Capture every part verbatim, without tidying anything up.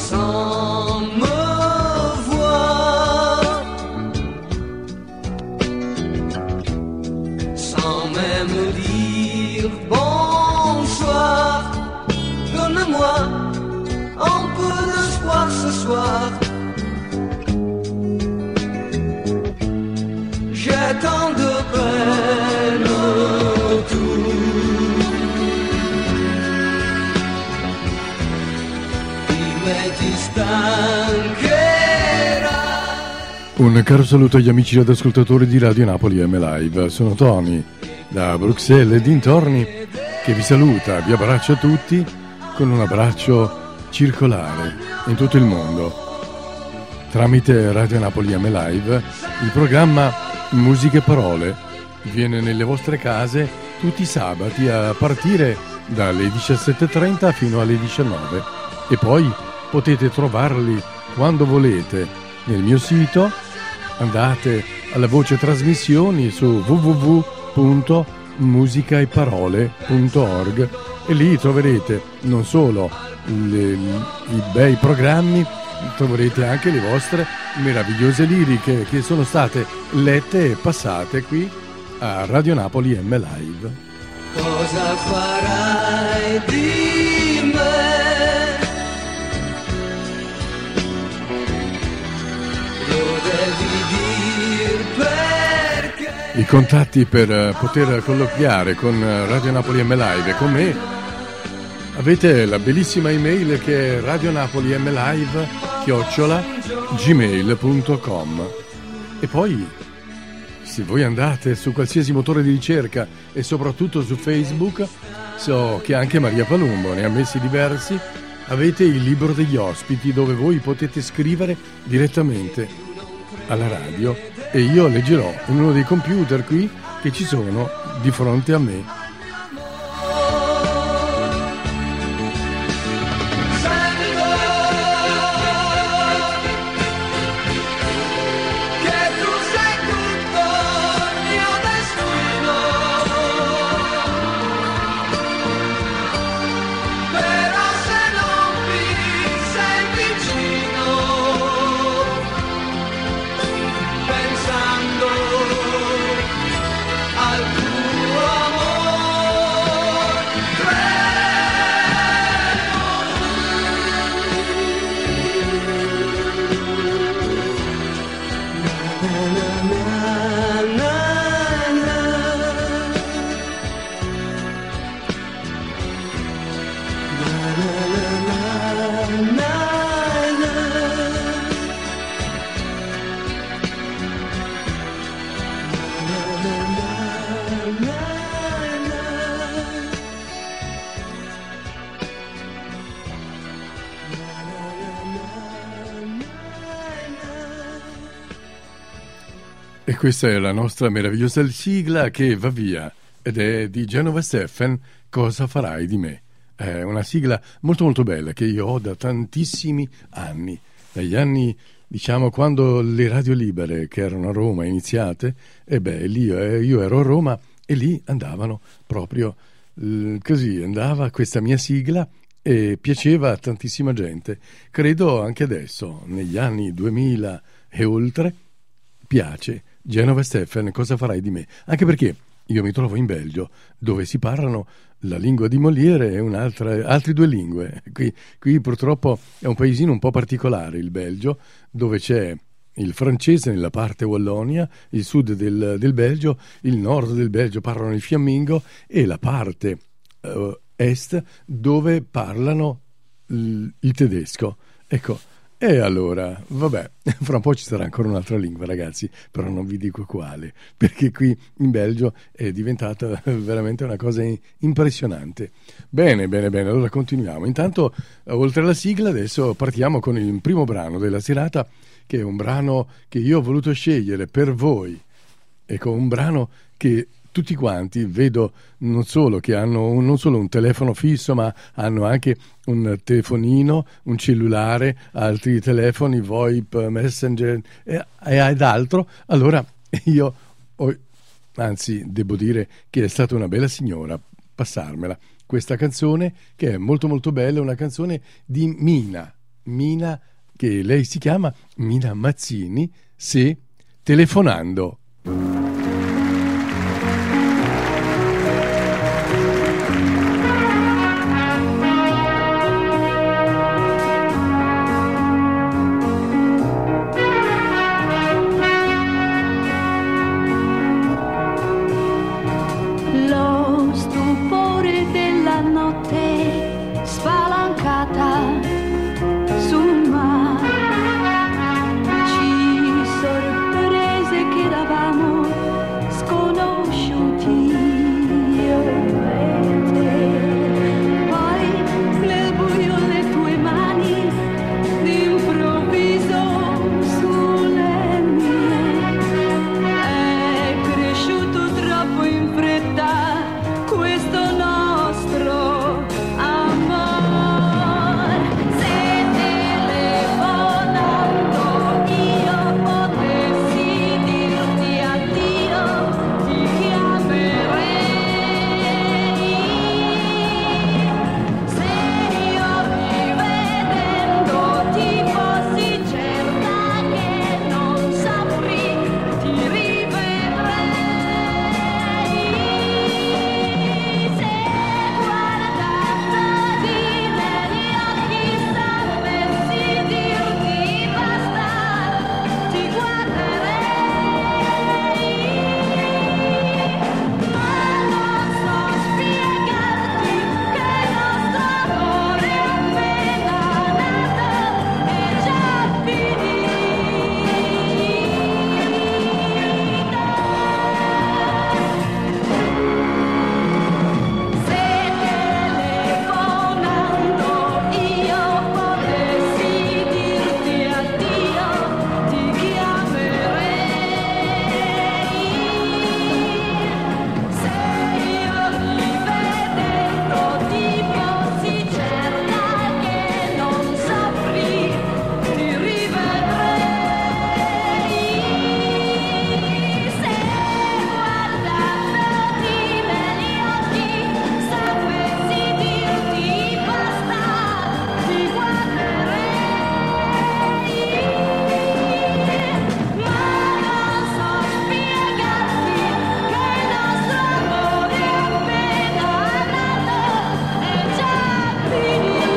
sans me voir, sans même dire bonsoir. Donne-moi un peu d'espoir ce soir. J'ai tant de peine autour. Un caro saluto agli amici ed ascoltatori di Radio Napoli M Live. Sono Tony da Bruxelles e dintorni che vi saluta, vi abbraccio a tutti con un abbraccio circolare in tutto il mondo. Tramite Radio Napoli M Live il programma Musiche e Parole viene nelle vostre case tutti i sabati a partire dalle diciassette e trenta fino alle diciannove e poi potete trovarli quando volete nel mio sito. Andate alla voce trasmissioni su w w w punto musica e parole punto org e lì troverete non solo le, i bei programmi, troverete anche le vostre meravigliose liriche che sono state lette e passate qui a Radio Napoli M Live. Cosa farai di me? I contatti per poter colloquiare con Radio Napoli M Live e con me avete la bellissima email che è radionapolimlive chiocciola gmail punto com e poi se voi andate su qualsiasi motore di ricerca e soprattutto su Facebook, so che anche Maria Palumbo ne ha messi diversi, avete il libro degli ospiti dove voi potete scrivere direttamente alla radio e io leggerò in uno dei computer qui che ci sono di fronte a me. E questa è la nostra meravigliosa sigla che va via ed è di Genova Steffen, Cosa farai di me? È una sigla molto molto bella che io ho da tantissimi anni, dagli anni diciamo quando le radio libere che erano a Roma iniziate, e beh lì eh, io ero a Roma e lì andavano proprio eh, così, andava questa mia sigla e piaceva a tantissima gente. Credo anche adesso, negli anni duemila e oltre, piace. Genova Steffen, Cosa farai di me? Anche perché io mi trovo in Belgio, dove si parlano la lingua di Molière e un'altra, altre due lingue. Qui, qui purtroppo è un paesino un po' particolare, il Belgio, dove c'è il francese nella parte Wallonia, il sud del, del Belgio, il nord del Belgio parlano il fiammingo e la parte uh, est dove parlano l, il tedesco. Ecco. E allora, vabbè, fra un po' ci sarà ancora un'altra lingua, ragazzi, però non vi dico quale, perché qui in Belgio è diventata veramente una cosa impressionante. Bene, bene, bene, allora continuiamo. Intanto, oltre alla sigla, adesso partiamo con il primo brano della serata, che è un brano che io ho voluto scegliere per voi. Ecco, un brano che tutti quanti vedo non solo che hanno un, non solo un telefono fisso, ma hanno anche un telefonino, un cellulare, altri telefoni, VoIP, Messenger e, ed altro. Allora io ho, anzi devo dire che è stata una bella signora passarmela questa canzone, che è molto molto bella, una canzone di Mina Mina, che lei si chiama Mina Mazzini, se telefonando. Lo stupore della notte spalancata sul mare ci sorprese che eravamo sconosciuti io e te. Poi nel buio le tue mani d'improvviso sulle mie, è cresciuto troppo in fretta questo nostro amor. Se telefonando io potessi dirti addio, ti chiamerei. Se io rivedendo ti fossi certa che non saprì, ti rivedrei. Se guardandoti negli occhi sapessi dirti basta, ti guarderei. Ma non so spiegarti che il nostro amore appena nato è già finito. Se telefonando io potessi dirti addio, ti chiamerei. Se io rivedendo ti fossi certa che non saprì, ti rivedrei. Se guardandoti negli occhi sapessi dirti basta, ti guarderei. Ma non so spiegarti che il nostro amore appena nato è già finito.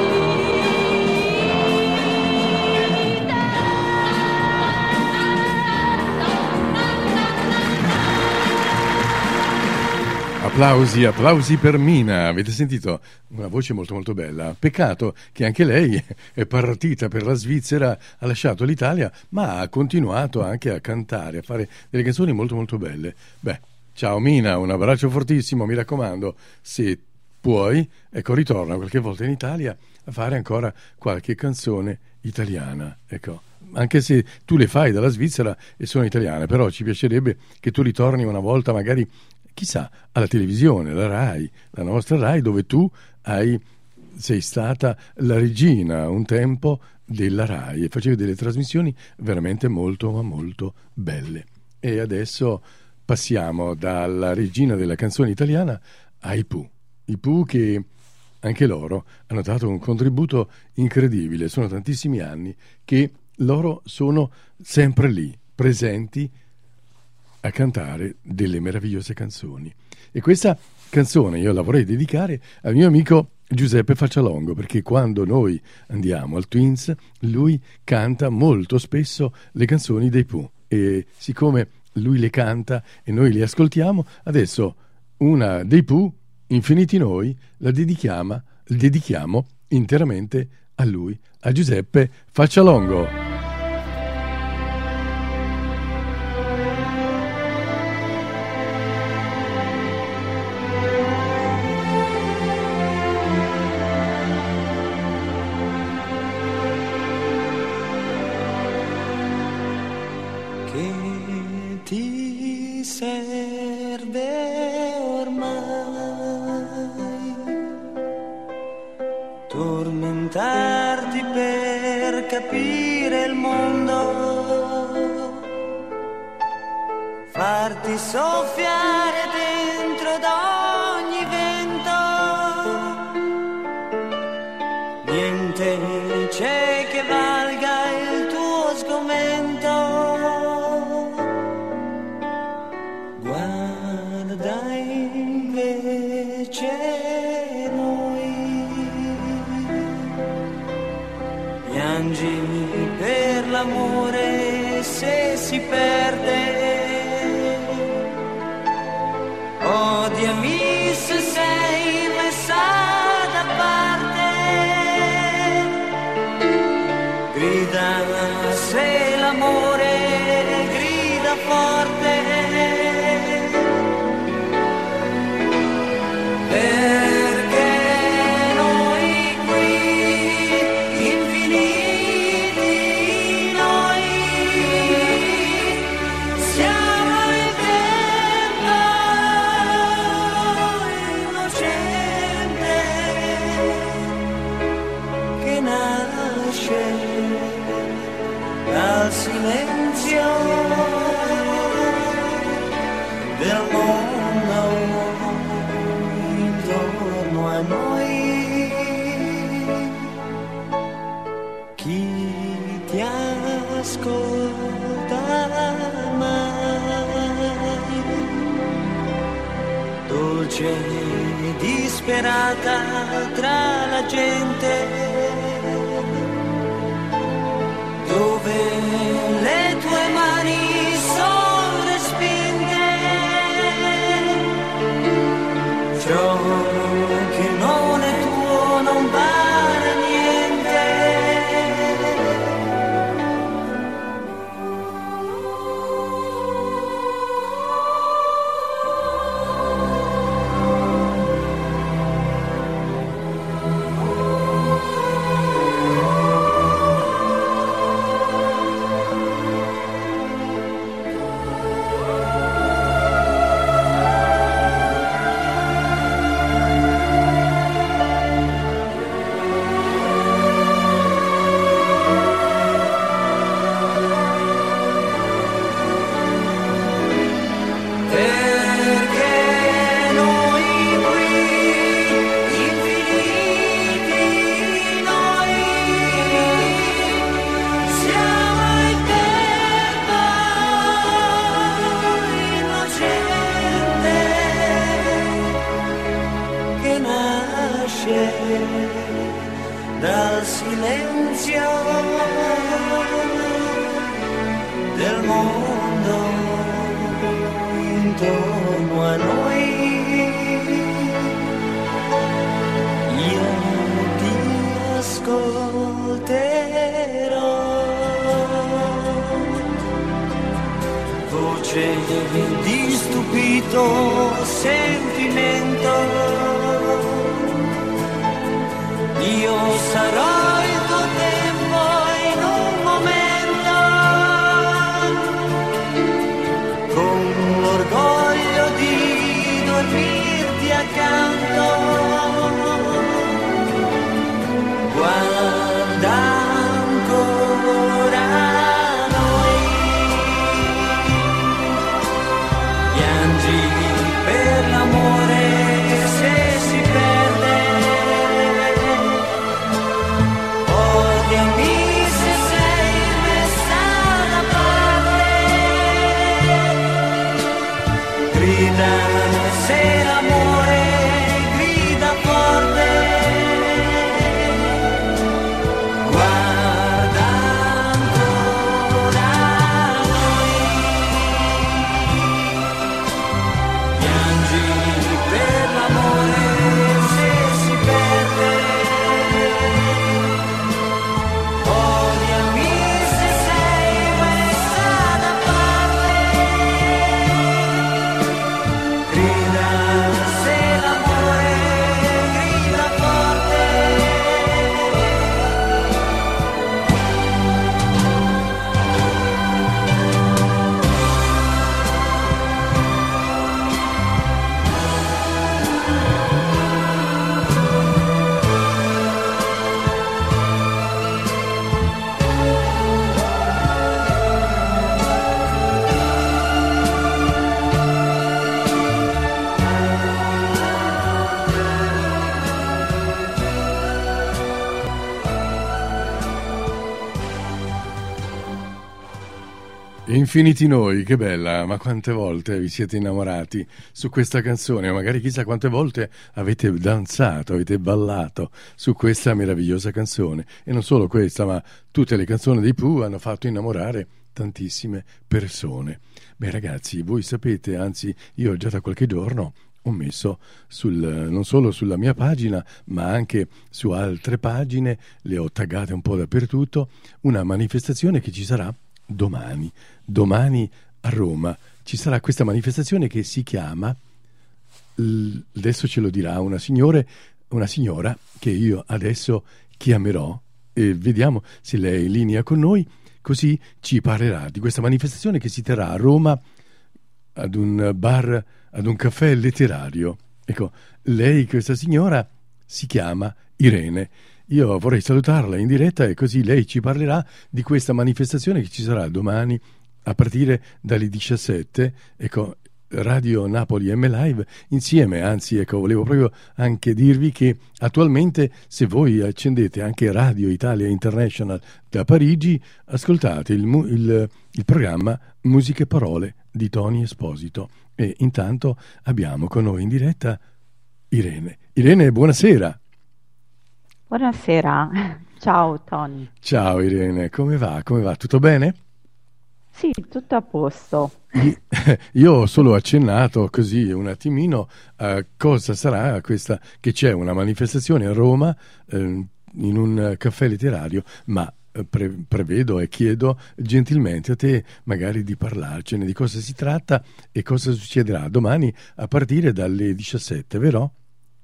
Applausi, applausi per Mina. Avete sentito? Una voce molto molto bella. Peccato che anche lei è partita per la Svizzera, ha lasciato l'Italia, ma ha continuato anche a cantare, a fare delle canzoni molto molto belle. Beh, ciao Mina, un abbraccio fortissimo, mi raccomando, se puoi, ecco, ritorna qualche volta in Italia a fare ancora qualche canzone italiana, ecco. Anche se tu le fai dalla Svizzera e sono italiane, però ci piacerebbe che tu ritorni una volta magari, chissà, alla televisione, la Rai, la nostra Rai, dove tu hai, sei stata la regina un tempo della Rai e facevi delle trasmissioni veramente molto ma molto belle. E adesso passiamo dalla regina della canzone italiana ai Pooh. I Pooh che anche loro hanno dato un contributo incredibile, sono tantissimi anni che loro sono sempre lì, presenti a cantare delle meravigliose canzoni. E questa canzone io la vorrei dedicare al mio amico Giuseppe Faccialongo, perché quando noi andiamo al Twins lui canta molto spesso le canzoni dei Pooh, e siccome lui le canta e noi le ascoltiamo, adesso una dei Pooh, Infiniti Noi, la dedichiamo, dedichiamo interamente a lui, a Giuseppe Faccialongo. Tormentarti per capire il mondo, farti soffiare dentro da ogni vento, niente c'è che guarda invece noi, piangi per l'amore se si perde, odiami se sei messa da parte, grida se l'amore grida forte, perché noi qui, infiniti noi, siamo il tempo innocente che nasce dal silenzio del mondo intorno a noi. Chi ti ascolta mai, dolce e disperata tra la gente, dove le tue mani sono respinte, ciò che non è tuo non vale niente. Perché noi qui, infiniti noi, siamo il tempo innocente che nasce dal silenzio del mondo intorno a noi. Io ti ascolterò, voce di stupito sentimento, io sarò il tuo tempo in un momento, con l'orgoglio di dormirti accanto, guarda ancora noi, piangi per l'amore se si perde, odiami se sei messa da parte, grida se l'amore grida forte, guarda ancora noi, piangi per l'amore se si perde, odiami se sei messa da parte, grida se l'amore grida forte. Infiniti noi, che bella, ma quante volte vi siete innamorati su questa canzone, o magari chissà quante volte avete danzato, avete ballato su questa meravigliosa canzone. E non solo questa, ma tutte le canzoni dei Pooh hanno fatto innamorare tantissime persone. Beh ragazzi, voi sapete, anzi io già da qualche giorno ho messo sul, non solo sulla mia pagina, ma anche su altre pagine, le ho taggate un po' dappertutto, una manifestazione che ci sarà domani. Domani a Roma ci sarà questa manifestazione che si chiama, adesso ce lo dirà una signore, una signora che io adesso chiamerò e vediamo se lei è in linea con noi, così ci parlerà di questa manifestazione che si terrà a Roma ad un bar, ad un caffè letterario. Ecco, lei, questa signora, si chiama Irene. Io vorrei salutarla in diretta e così lei ci parlerà di questa manifestazione che ci sarà domani a partire dalle diciassette. Ecco, Radio Napoli M Live insieme, anzi ecco, volevo proprio anche dirvi che attualmente se voi accendete anche Radio Italia International da Parigi, ascoltate il, mu- il, il programma Musiche e Parole di Tony Esposito e intanto abbiamo con noi in diretta Irene. Irene, buonasera. Buonasera, ciao Tony. Ciao Irene, come va? Come va? Tutto bene? Sì, tutto a posto. Io ho solo accennato così un attimino a cosa sarà questa, che c'è una manifestazione a Roma eh, in un caffè letterario, ma pre- prevedo e chiedo gentilmente a te magari di parlarcene, di cosa si tratta e cosa succederà domani a partire dalle diciassette, vero?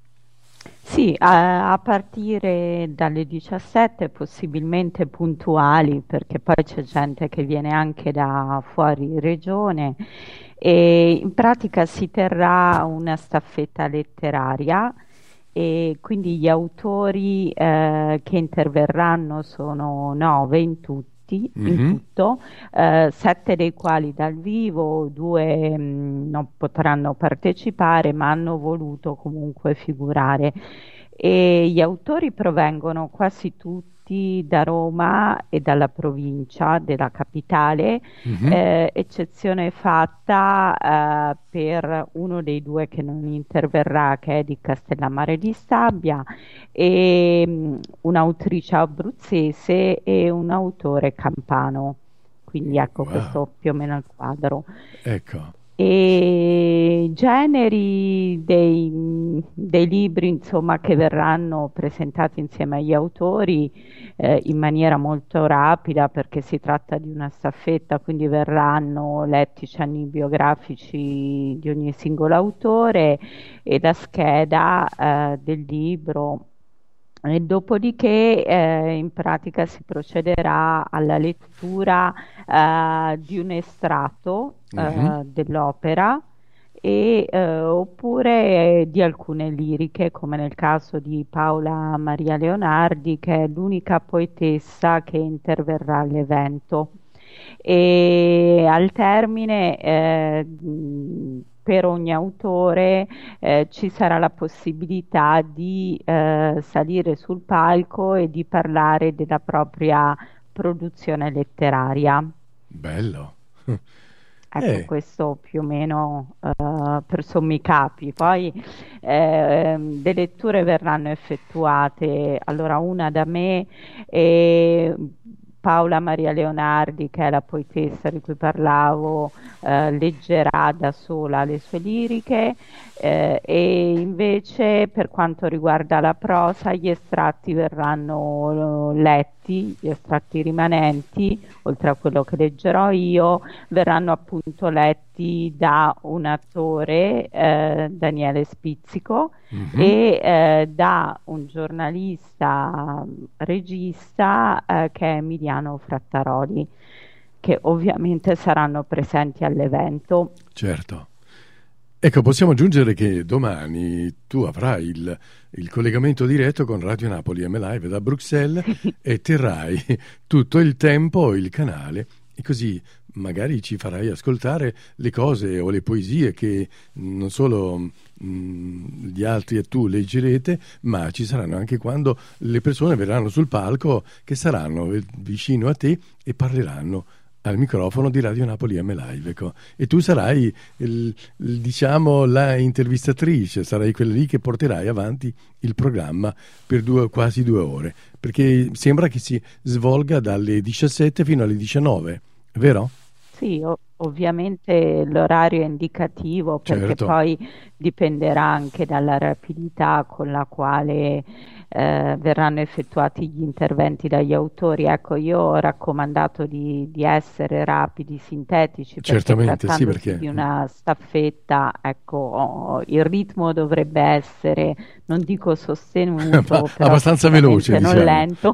Sì, a, a partire dalle diciassette, possibilmente puntuali, perché poi c'è gente che viene anche da fuori regione e in pratica si terrà una staffetta letteraria e quindi gli autori eh, che interverranno sono nove in tutti. In Mhm. tutto, eh, sette dei quali dal vivo, due mh, non potranno partecipare, ma hanno voluto comunque figurare. E gli autori provengono quasi tutti da Roma e dalla provincia della capitale, Mhm. eh, eccezione fatta eh, per uno dei due che non interverrà, che è di Castellammare di Stabia, e mh, un'autrice abruzzese e un autore campano. Quindi ecco, Wow, questo più o meno è il quadro. ecco. E i generi dei, dei libri, insomma, che verranno presentati insieme agli autori eh, in maniera molto rapida, perché si tratta di una staffetta, quindi verranno letti i cenni biografici di ogni singolo autore e la scheda eh, del libro. E dopodiché eh, in pratica si procederà alla lettura eh, di un estratto Mhm. eh, dell'opera e, eh, oppure di alcune liriche, come nel caso di Paola Maria Leonardi, che è l'unica poetessa che interverrà all'evento. E al termine, eh, mh, per ogni autore eh, ci sarà la possibilità di eh, salire sul palco e di parlare della propria produzione letteraria. Bello. Ecco, Eh, questo più o meno eh, per sommi capi. Poi ehm, le letture verranno effettuate, allora una da me e Paola Maria Leonardi, che è la poetessa di cui parlavo, eh, leggerà da sola le sue liriche eh, e invece per quanto riguarda la prosa gli estratti verranno eh, letti, gli estratti rimanenti, oltre a quello che leggerò io, verranno appunto letti da un attore, eh, Daniele Spizzico, mhm. e eh, da un giornalista regista eh, che è Emiliano Frattaroli, che ovviamente saranno presenti all'evento. Certo. Ecco, possiamo aggiungere che domani tu avrai il, il collegamento diretto con Radio Napoli M Live da Bruxelles e terrai tutto il tempo il canale e così magari ci farai ascoltare le cose o le poesie che non solo mh, gli altri e tu leggerete, ma ci saranno anche quando le persone verranno sul palco che saranno vicino a te e parleranno al microfono di Radio Napoli M Live, ecco. E tu sarai il, il, diciamo la intervistatrice, sarai quella lì che porterai avanti il programma per due, quasi due ore, perché sembra che si svolga dalle diciassette fino alle diciannove, vero? Sì, o- ovviamente l'orario è indicativo perché Certo, poi dipenderà anche dalla rapidità con la quale eh, verranno effettuati gli interventi dagli autori. Ecco, io ho raccomandato di, di essere rapidi, sintetici, perché certamente, sì, trattandosi perché di una staffetta, ecco, oh, il ritmo dovrebbe essere, non dico sostenuto, però abbastanza veloce, sicuramente non diciamo. lento.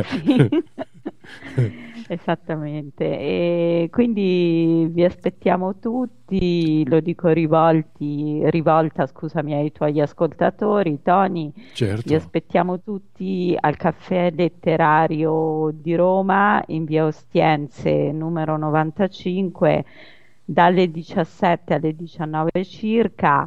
Sì. Esattamente, e quindi vi aspettiamo tutti, lo dico rivolti, rivolta, scusami, ai tuoi ascoltatori, Tony, vi Certo, aspettiamo tutti al Caffè Letterario di Roma in via Ostiense numero novantacinque dalle diciassette alle diciannove circa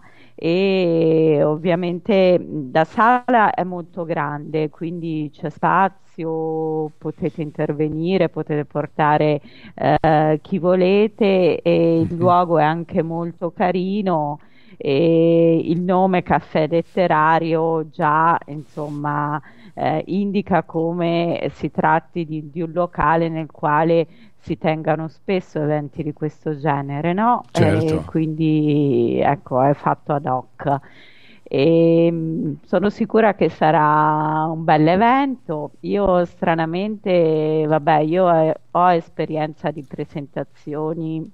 e ovviamente mh, la sala è molto grande, quindi c'è spazio, potete intervenire, potete portare eh, chi volete e il mhm, luogo è anche molto carino e il nome Caffè Letterario già insomma eh, indica come si tratti di, di un locale nel quale si tengano spesso eventi di questo genere, no? E certo. quindi ecco, è fatto ad hoc. E, mh, sono sicura che sarà un bel evento. Io stranamente, vabbè, io eh, ho esperienza di presentazioni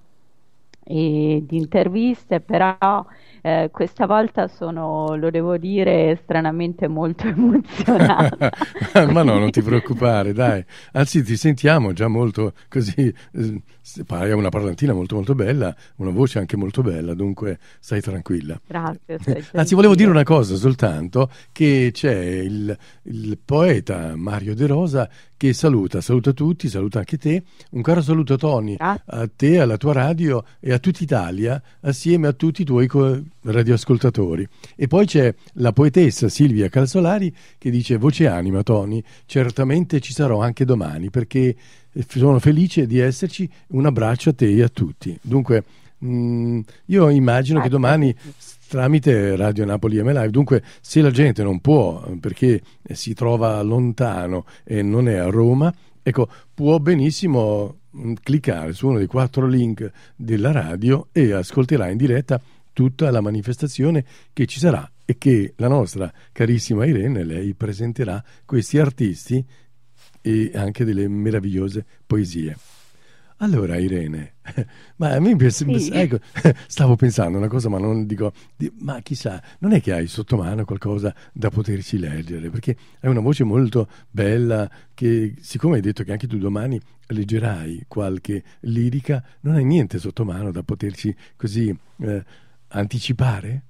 e di interviste, però eh, questa volta sono, lo devo dire, stranamente molto emozionata. Ma no, non ti Quindi, preoccupare, dai. Anzi, ti sentiamo già molto così. eh, s- Hai una parlantina molto molto bella, una voce anche molto bella, dunque stai tranquilla. grazie, sei Anzi, volevo dire gentile. una cosa soltanto, che c'è il, il poeta Mario De Rosa che saluta, saluta tutti, saluta anche te. Un caro saluto, Tony, Grazie. a te, alla tua radio e a tutta Italia, assieme a tutti i tuoi co- radioascoltatori. E poi c'è la poetessa Silvia Calzolari che dice: voce anima, Tony, certamente ci sarò anche domani perché sono felice di esserci. Un abbraccio a te e a tutti. Dunque, mh, io immagino che Ecco, domani s- tramite Radio Napoli M Live, dunque se la gente non può eh, perché eh, si trova lontano e non è a Roma, ecco, può benissimo mh, cliccare su uno dei quattro link della radio e ascolterà in diretta tutta la manifestazione che ci sarà e che la nostra carissima Irene, lei presenterà questi artisti e anche delle meravigliose poesie. Allora, Irene, ma a me piace- sì. ecco, stavo pensando una cosa, ma non dico, di- ma chissà, non è che hai sotto mano qualcosa da poterci leggere, perché hai una voce molto bella, che siccome hai detto che anche tu domani leggerai qualche lirica, non hai niente sotto mano da poterci così eh, anticipare?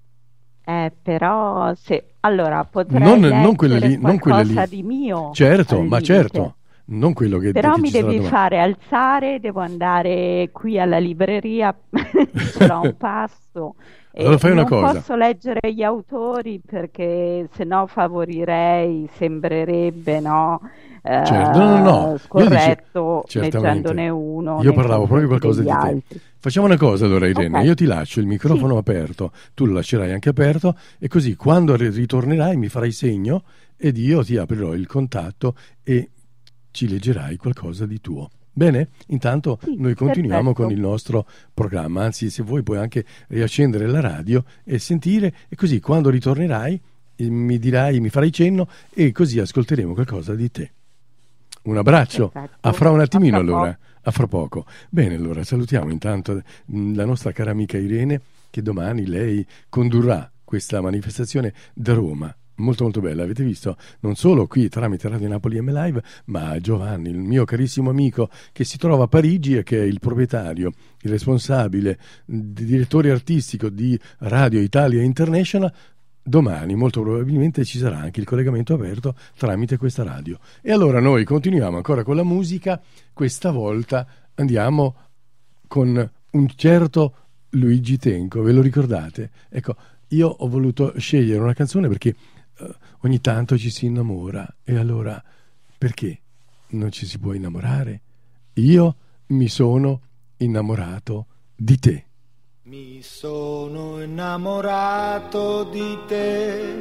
Eh, però se allora Non, potrei non quelle leggere lì, non quelle qualcosa lì. di mio Certo, al ma limite, certo, non quello che, però che mi ci sarà devi domani. fare alzare, devo andare qui alla libreria, ce l'ho a un passo Allora e fai una non cosa. posso leggere gli autori perché sennò favorirei, sembrerebbe, no? Certo, no, no, no, Eh, io dice, scorretto certamente, leggendone uno io nei parlavo proprio confronti qualcosa degli di te. altri. Facciamo una cosa allora, Irene, Ok, io ti lascio il sì, microfono aperto, tu lo lascerai anche aperto e così quando ri- ritornerai mi farai segno ed io ti aprirò il contatto e ci leggerai qualcosa di tuo. Bene? Intanto sì, noi continuiamo con perfetto. il nostro programma, anzi se vuoi puoi anche riaccendere la radio e sentire e così quando ritornerai eh, mi dirai, mi farai cenno e così ascolteremo qualcosa di te. Un abbraccio, a Perfetto, fra un a attimino fra poco. allora, a fra poco. Bene, allora salutiamo intanto mh, la nostra cara amica Irene che domani lei condurrà questa manifestazione da Roma. Molto molto bella, avete visto? Non solo qui tramite Radio Napoli M Live, ma Giovanni, il mio carissimo amico che si trova a Parigi e che è il proprietario, il responsabile, il direttore artistico di Radio Italia International. Domani molto probabilmente ci sarà anche il collegamento aperto tramite questa radio. E allora noi continuiamo ancora con la musica, questa volta andiamo con un certo Luigi Tenco, ve lo ricordate? Ecco, io ho voluto scegliere una canzone perché eh, ogni tanto ci si innamora e allora perché non ci si può innamorare? Io mi sono innamorato di te. Mi sono innamorato di te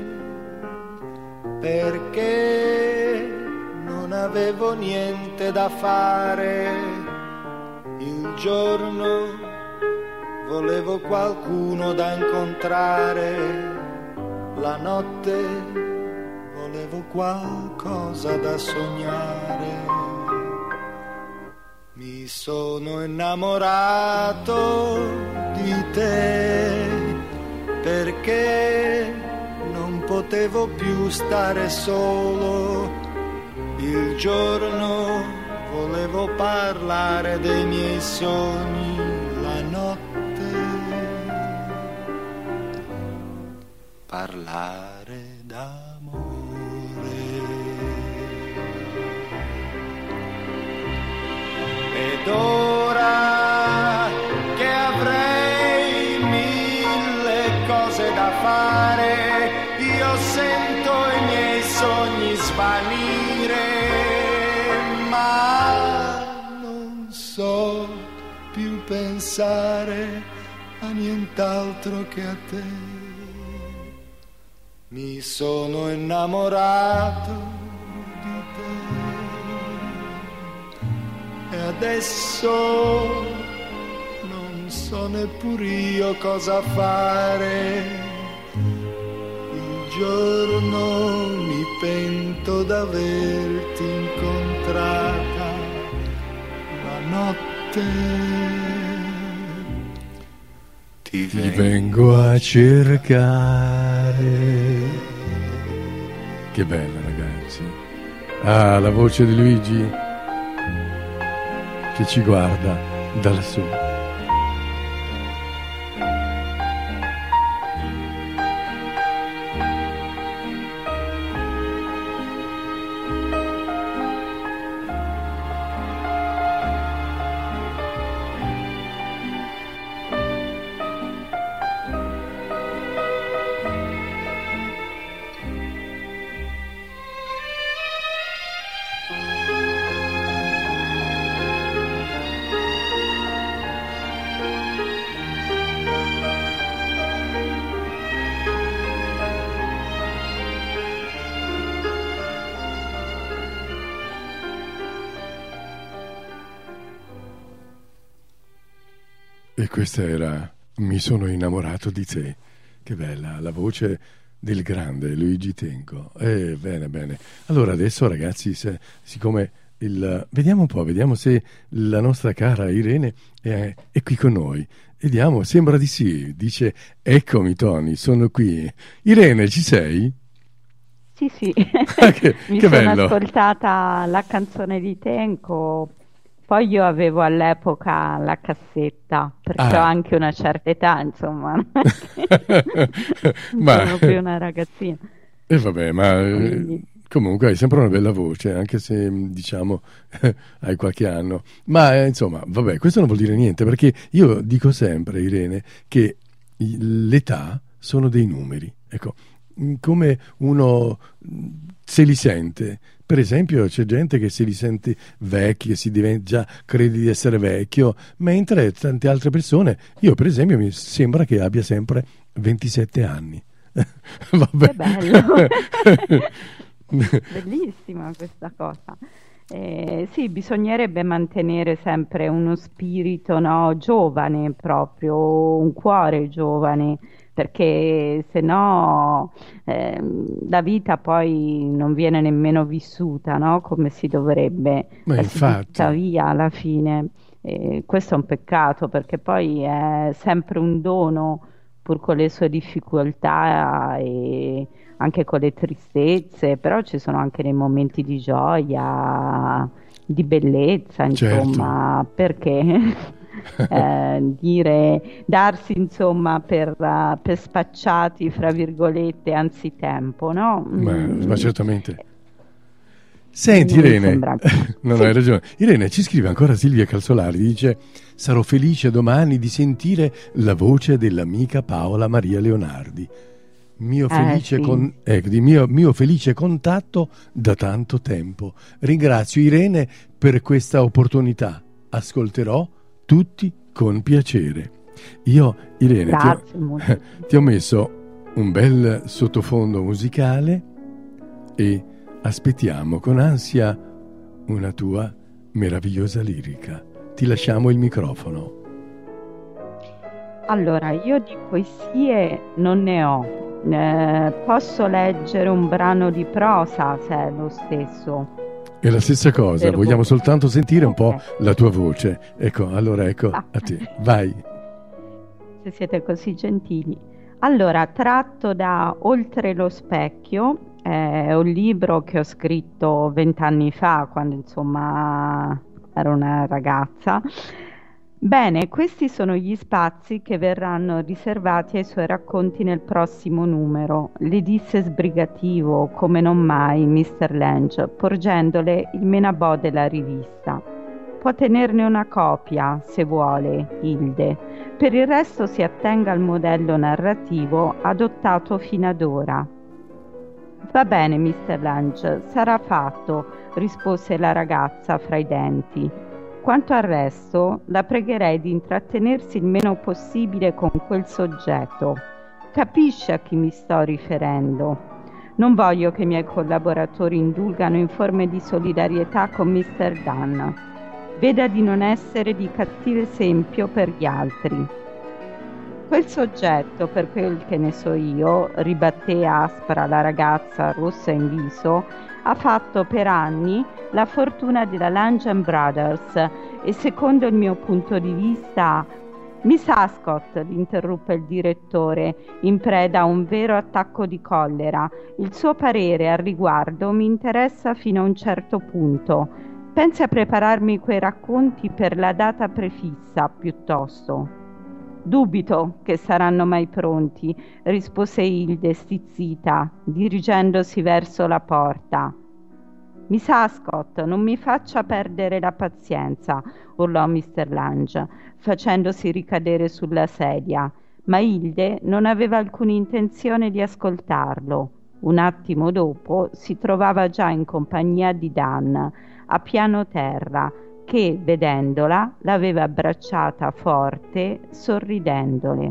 perché non avevo niente da fare. Il giorno volevo qualcuno da incontrare, la notte volevo qualcosa da sognare. Mi sono innamorato di te perché non potevo più stare solo. Il giorno volevo parlare dei miei sogni, la notte parlare d'amore. Ed ora che avrei mille cose da fare, io sento i miei sogni svanire, ma non so più pensare a nient'altro che a te. Mi sono innamorato di te e adesso non so neppur io cosa fare. Il giorno mi pento d'averti incontrata, la notte ti Ti vengo. vengo a cercare. Che bella, ragazzi. Ah, la voce di Luigi che ci guarda da lassù. E questa era Mi sono innamorato di te. Che bella, la voce del grande Luigi Tenco. Eh, bene, bene. Allora adesso, ragazzi, se, siccome il... Vediamo un po', vediamo se la nostra cara Irene è, è qui con noi. Vediamo, sembra di sì. Dice, eccomi Tony, sono qui. Irene, ci sei? Sì, sì, Ah, che, mi che sono bello. ascoltata la canzone di Tenco, poi io avevo all'epoca la cassetta, perché ho Ah. anche una certa età, insomma, non è che non Ma... sono più una ragazzina. E vabbè, ma eh, Quindi- comunque hai sempre una bella voce, anche se diciamo hai qualche anno. Ma eh, insomma, vabbè, questo non vuol dire niente, perché io dico sempre, Irene, che i- l'età sono dei numeri. Ecco, mh, come uno mh, se li sente. Per esempio, c'è gente che se li sente vecchi, che si diventa, già crede di essere vecchio, mentre tante altre persone, io per esempio, mi sembra che abbia sempre ventisette anni. Vabbè. Che bello. Bellissima questa cosa. Eh, sì, bisognerebbe mantenere sempre uno spirito, no, giovane, proprio un cuore giovane, perché se no ehm, la vita poi non viene nemmeno vissuta, no, come si dovrebbe. Ma La si infatti. butta via alla fine. E questo è un peccato, perché poi è sempre un dono, pur con le sue difficoltà e anche con le tristezze, però ci sono anche dei momenti di gioia, di bellezza, Certo. insomma, perché eh, dire, darsi insomma per, eh, per spacciati, fra virgolette, anzitempo, no? Ma, Mm, ma certamente. Senti non mi Irene, sembra. non Sì. hai ragione. Irene, ci scrive ancora Silvia Calzolari, dice: sarò felice domani di sentire la voce dell'amica Paola Maria Leonardi. Mio Eh, felice, sì. con- ecco, di mio, mio felice contatto da tanto tempo. Ringrazio Irene per questa opportunità. ascolterò tutti con piacere. Io, Irene, ti ho, Grazie molto. ti ho messo un bel sottofondo musicale e aspettiamo con ansia una tua meravigliosa lirica. Ti lasciamo il microfono. Allora, io di poesie non ne ho. Eh, posso leggere un brano di prosa se è lo stesso. È la stessa cosa, Per vogliamo voi. soltanto sentire un po' Ok. la tua voce. Ecco, allora ecco, Ah. a te, vai. Se siete così gentili. Allora, tratto da Oltre lo specchio, è un libro che ho scritto vent'anni fa, quando insomma ero una ragazza. Bene, questi sono gli spazi che verranno riservati ai suoi racconti nel prossimo numero. Le disse sbrigativo, come non mai, mister Lange, porgendole il menabò della rivista. Può tenerne una copia, se vuole, Hilde. Per il resto si attenga al modello narrativo adottato fino ad ora. Va bene, mister Lange, sarà fatto, rispose la ragazza fra i denti. Quanto al resto, la pregherei di intrattenersi il meno possibile con quel soggetto. Capisce a chi mi sto riferendo? Non voglio che i miei collaboratori indulgano in forme di solidarietà con mister Dunn. Veda di non essere di cattivo esempio per gli altri. Quel soggetto, per quel che ne so io, ribatté aspra la ragazza rossa in viso, ha fatto per anni la fortuna della Lange and Brothers e secondo il mio punto di vista... Miss Ascot, l'interruppe il direttore, in preda a un vero attacco di collera, il suo parere al riguardo mi interessa fino a un certo punto. Pensi a prepararmi quei racconti per la data prefissa, piuttosto. Dubito che saranno mai pronti, rispose Hilde stizzita, dirigendosi verso la porta. Miss Ascot, non mi faccia perdere la pazienza, urlò mister Lange, facendosi ricadere sulla sedia, ma Hilde non aveva alcuna intenzione di ascoltarlo. Un attimo dopo si trovava già in compagnia di Dan, a piano terra, che, vedendola, l'aveva abbracciata forte, sorridendole.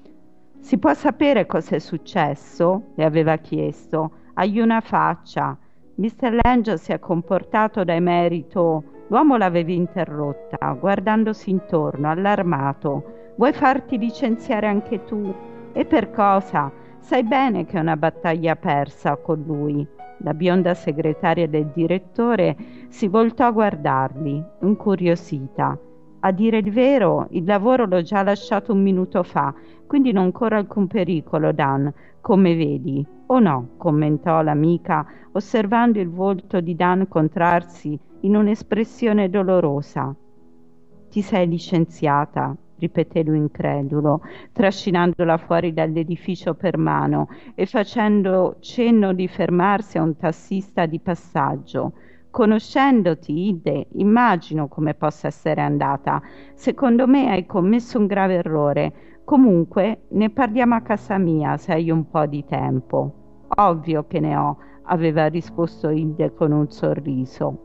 Si può sapere cos'è successo? Le aveva chiesto. Hai una faccia. mister Lange si è comportato da emerito. L'uomo l'aveva interrotta, guardandosi intorno, allarmato. Vuoi farti licenziare anche tu? E per cosa? Sai bene che è una battaglia persa con lui. La bionda segretaria del direttore si voltò a guardarli, incuriosita. A dire il vero, il lavoro l'ho già lasciato un minuto fa, quindi non corre alcun pericolo, Dan, come vedi. O no, commentò l'amica, osservando il volto di Dan contrarsi in un'espressione dolorosa. Ti sei licenziata, ripeté lui incredulo, trascinandola fuori dall'edificio per mano e facendo cenno di fermarsi a un tassista di passaggio. Conoscendoti, Hilde, immagino come possa essere andata. Secondo me hai commesso un grave errore. Comunque, ne parliamo a casa mia se hai un po' di tempo. Ovvio che ne ho, aveva risposto Hilde con un sorriso.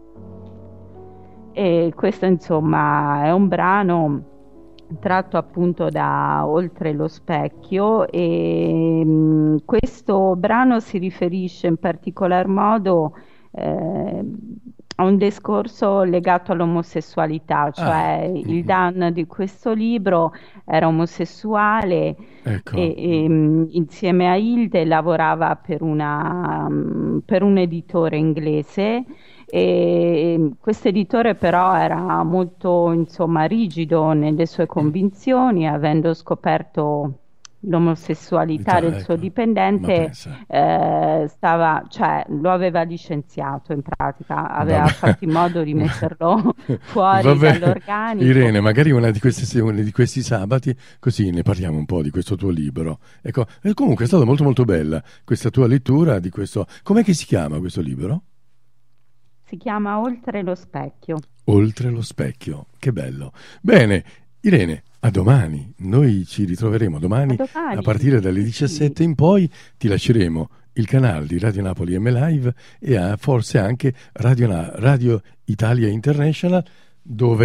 E questo, insomma, è un brano tratto appunto da Oltre lo specchio e mh, questo brano si riferisce in particolar modo eh, a un discorso legato all'omosessualità, cioè Ah, il mhm. Dan di questo libro era omosessuale Ecco. e, e, mh, insieme a Hilde lavorava per una, mh, per un editore inglese e questo editore però era molto, insomma, rigido nelle sue convinzioni, avendo scoperto l'omosessualità del suo Ecco, ma dipendente, pensa. eh, stava, cioè, lo aveva licenziato in pratica, aveva Vabbè. fatto in modo di metterlo fuori Vabbè, dall'organico. Irene, magari una di queste, uno di questi sabati, così ne parliamo un po' di questo tuo libro. Ecco, e comunque è stata molto molto bella questa tua lettura di questo. Com'è che si chiama questo libro? Si chiama Oltre lo specchio. Oltre lo specchio, che bello. Bene, Irene, a domani. Noi ci ritroveremo domani A domani. a partire dalle Sì, diciassette in poi. Ti lasceremo il canale di Radio Napoli M Live e a, forse anche Radio, Na- Radio Italia International, dove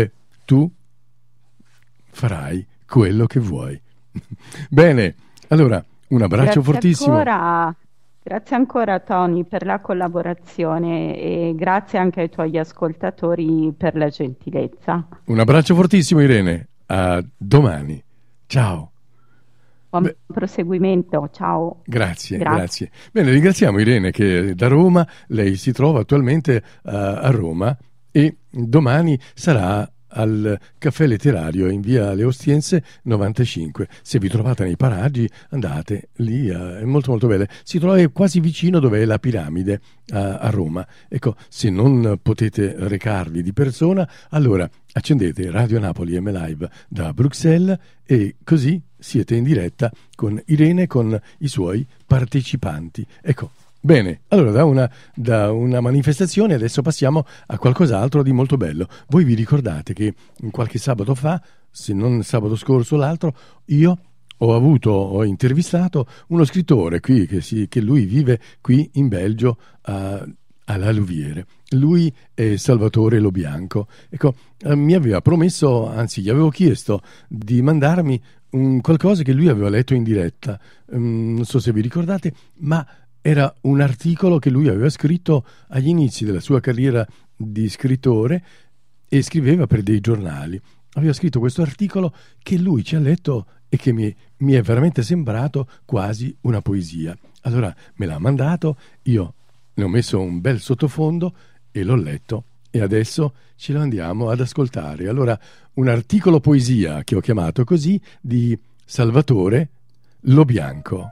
tu farai quello che vuoi. Bene, allora un abbraccio Grazie fortissimo. ancora, grazie ancora Tony per la collaborazione e grazie anche ai tuoi ascoltatori per la gentilezza. Un abbraccio fortissimo Irene, a domani. Ciao. Buon Beh, proseguimento, ciao. Grazie, Grazie. grazie. Bene, ringraziamo Irene che da Roma, lei si trova attualmente eh, a Roma e domani sarà al caffè letterario in via Le Ostiense novantacinque. Se vi trovate nei paraggi andate lì, eh, è molto molto bella. Si trova quasi vicino dove è la piramide a, a Roma. Ecco, se non potete recarvi di persona, allora accendete Radio Napoli M Live da Bruxelles e così siete in diretta con Irene, con i suoi partecipanti. Ecco, bene, allora da una, da una manifestazione adesso passiamo a qualcos'altro di molto bello. Voi vi ricordate che qualche sabato fa, se non sabato scorso l'altro, io ho avuto, ho intervistato uno scrittore qui, che, si, che lui vive qui in Belgio, a, alla Louviere. Lui è Salvatore Lobianco. Ecco, eh, mi aveva promesso, anzi gli avevo chiesto di mandarmi un qualcosa che lui aveva letto in diretta. Um, non so se vi ricordate, ma era un articolo che lui aveva scritto agli inizi della sua carriera di scrittore e scriveva per dei giornali. Aveva scritto questo articolo che lui ci ha letto e che mi, mi è veramente sembrato quasi una poesia. Allora me l'ha mandato, io ne ho messo un bel sottofondo e l'ho letto e adesso ce lo andiamo ad ascoltare. Allora, un articolo poesia che ho chiamato così di Salvatore Lobianco.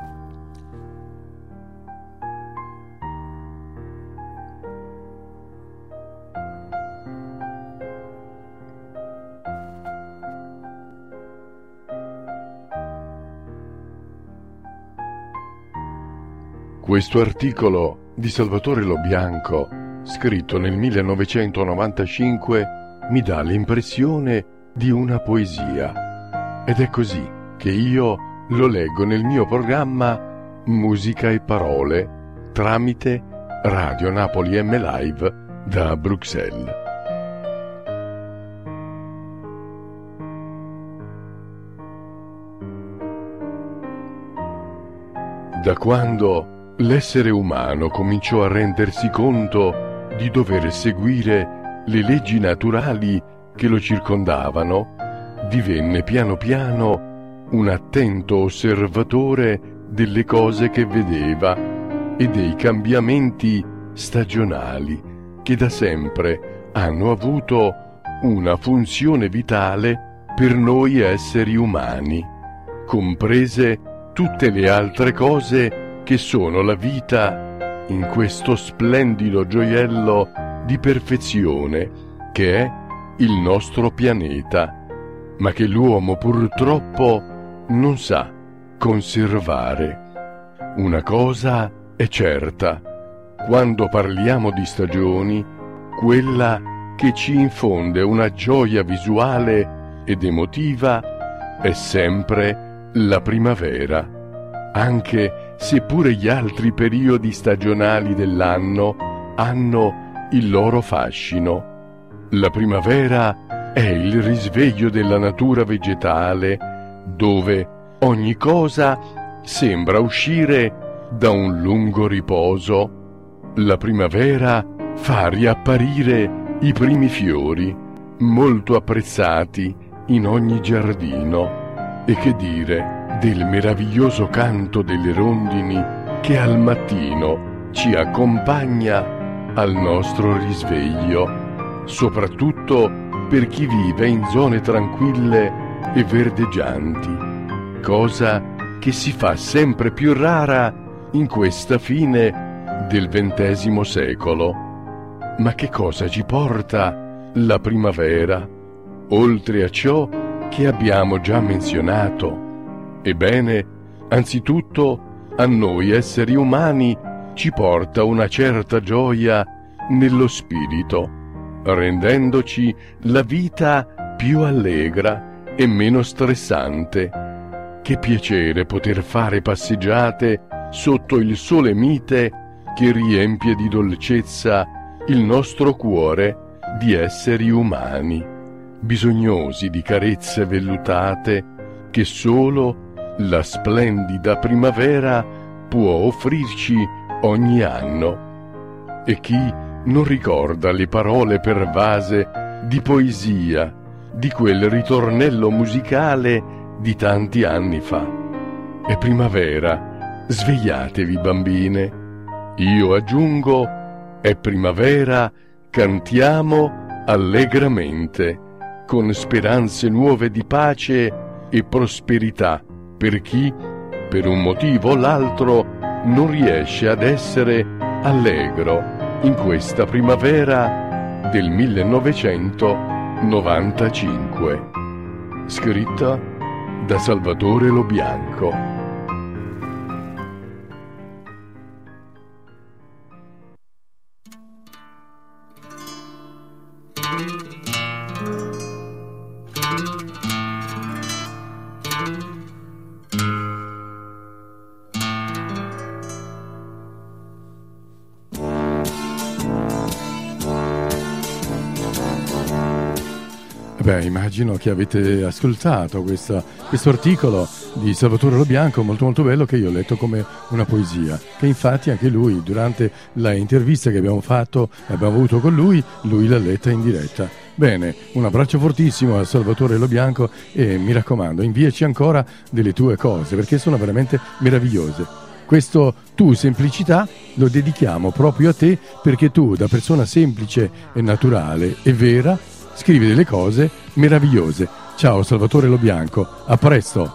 Questo articolo di Salvatore Lobianco, scritto nel millenovecentonovantacinque, mi dà l'impressione di una poesia. Ed è così che io lo leggo nel mio programma Musica e Parole tramite Radio Napoli M Live da Bruxelles. Da quando l'essere umano cominciò a rendersi conto di dover seguire le leggi naturali che lo circondavano, divenne piano piano un attento osservatore delle cose che vedeva e dei cambiamenti stagionali che da sempre hanno avuto una funzione vitale per noi esseri umani, comprese tutte le altre cose che sono la vita in questo splendido gioiello di perfezione che è il nostro pianeta, ma che l'uomo purtroppo non sa conservare. Una cosa è certa: quando parliamo di stagioni, quella che ci infonde una gioia visuale ed emotiva è sempre la primavera, anche se pure gli altri periodi stagionali dell'anno hanno il loro fascino. La primavera è il risveglio della natura vegetale, dove ogni cosa sembra uscire da un lungo riposo. La primavera fa riapparire i primi fiori, molto apprezzati in ogni giardino. E che dire del meraviglioso canto delle rondini che al mattino ci accompagna al nostro risveglio, soprattutto per chi vive in zone tranquille e verdeggianti, cosa che si fa sempre più rara in questa fine del ventesimo secolo. Ma che cosa ci porta la primavera, oltre a ciò che abbiamo già menzionato? Ebbene, anzitutto a noi esseri umani ci porta una certa gioia nello spirito, rendendoci la vita più allegra e meno stressante. Che piacere poter fare passeggiate sotto il sole mite che riempie di dolcezza il nostro cuore di esseri umani. bisognosi di carezze vellutate che solo la splendida primavera può offrirci ogni anno. E chi non ricorda le parole pervase di poesia di quel ritornello musicale di tanti anni fa? È primavera, svegliatevi bambine. Io aggiungo, è primavera, cantiamo allegramente, con speranze nuove di pace e prosperità per chi, per un motivo o l'altro, non riesce ad essere allegro in questa primavera del millenovecentonovantacinque. Scritta da Salvatore Lobianco. Beh, immagino che avete ascoltato questa, questo articolo di Salvatore Lobianco molto molto bello, che io ho letto come una poesia, che infatti anche lui durante la intervista che abbiamo fatto, abbiamo avuto con lui, lui l'ha letta in diretta. Bene, un abbraccio fortissimo a Salvatore Lobianco e mi raccomando, inviaci ancora delle tue cose perché sono veramente meravigliose. Questo Tu Semplicità lo dedichiamo proprio a te, perché tu, da persona semplice e naturale e vera, scrivi delle cose meravigliose. Ciao Salvatore Lobianco, a presto!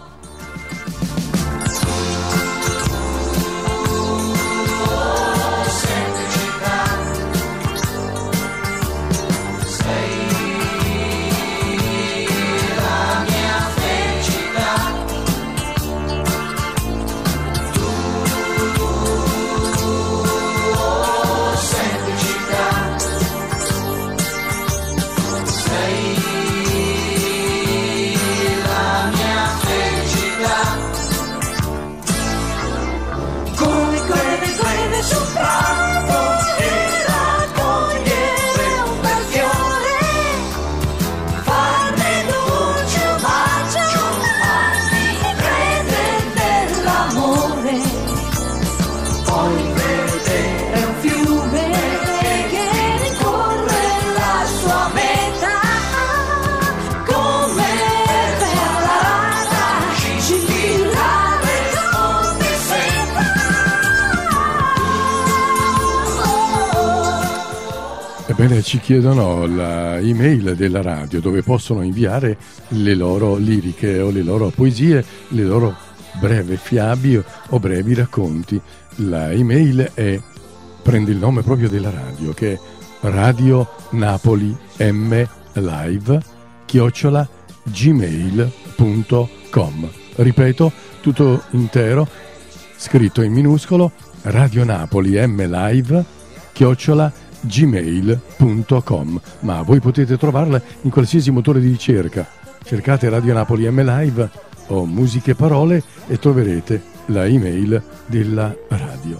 Ebbene, ci chiedono la email della radio dove possono inviare le loro liriche o le loro poesie, le loro brevi fiabi o brevi racconti. La email è, prende il nome proprio della radio, che è Radio Napoli M Live chiocciola gmail punto com. Ripeto, tutto intero, scritto in minuscolo, Radio Napoli M Live chiocciola gmail punto com, ma voi potete trovarla in qualsiasi motore di ricerca. Cercate Radio Napoli M Live o Musiche e Parole e troverete la email della radio.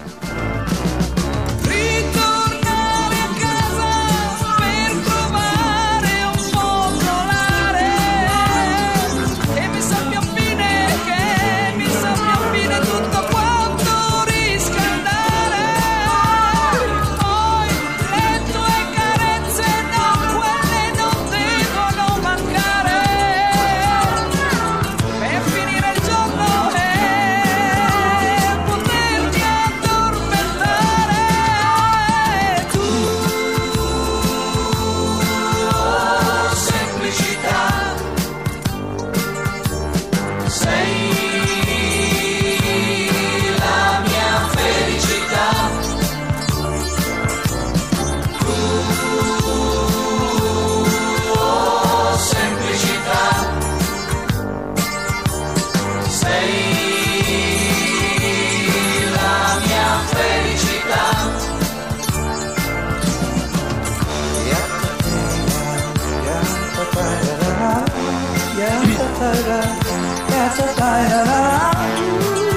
Ritornare a casa per trovare un focolare che mi sappia bene, che mi sappia bene tutto quanto riscaldare. Poi le tue carezze, no, quelle non devono mancare, per finire il giorno e poterti addormentare. Tu, semplicità, sei la mia felicità. Tu, semplicità, sei la mia felicità.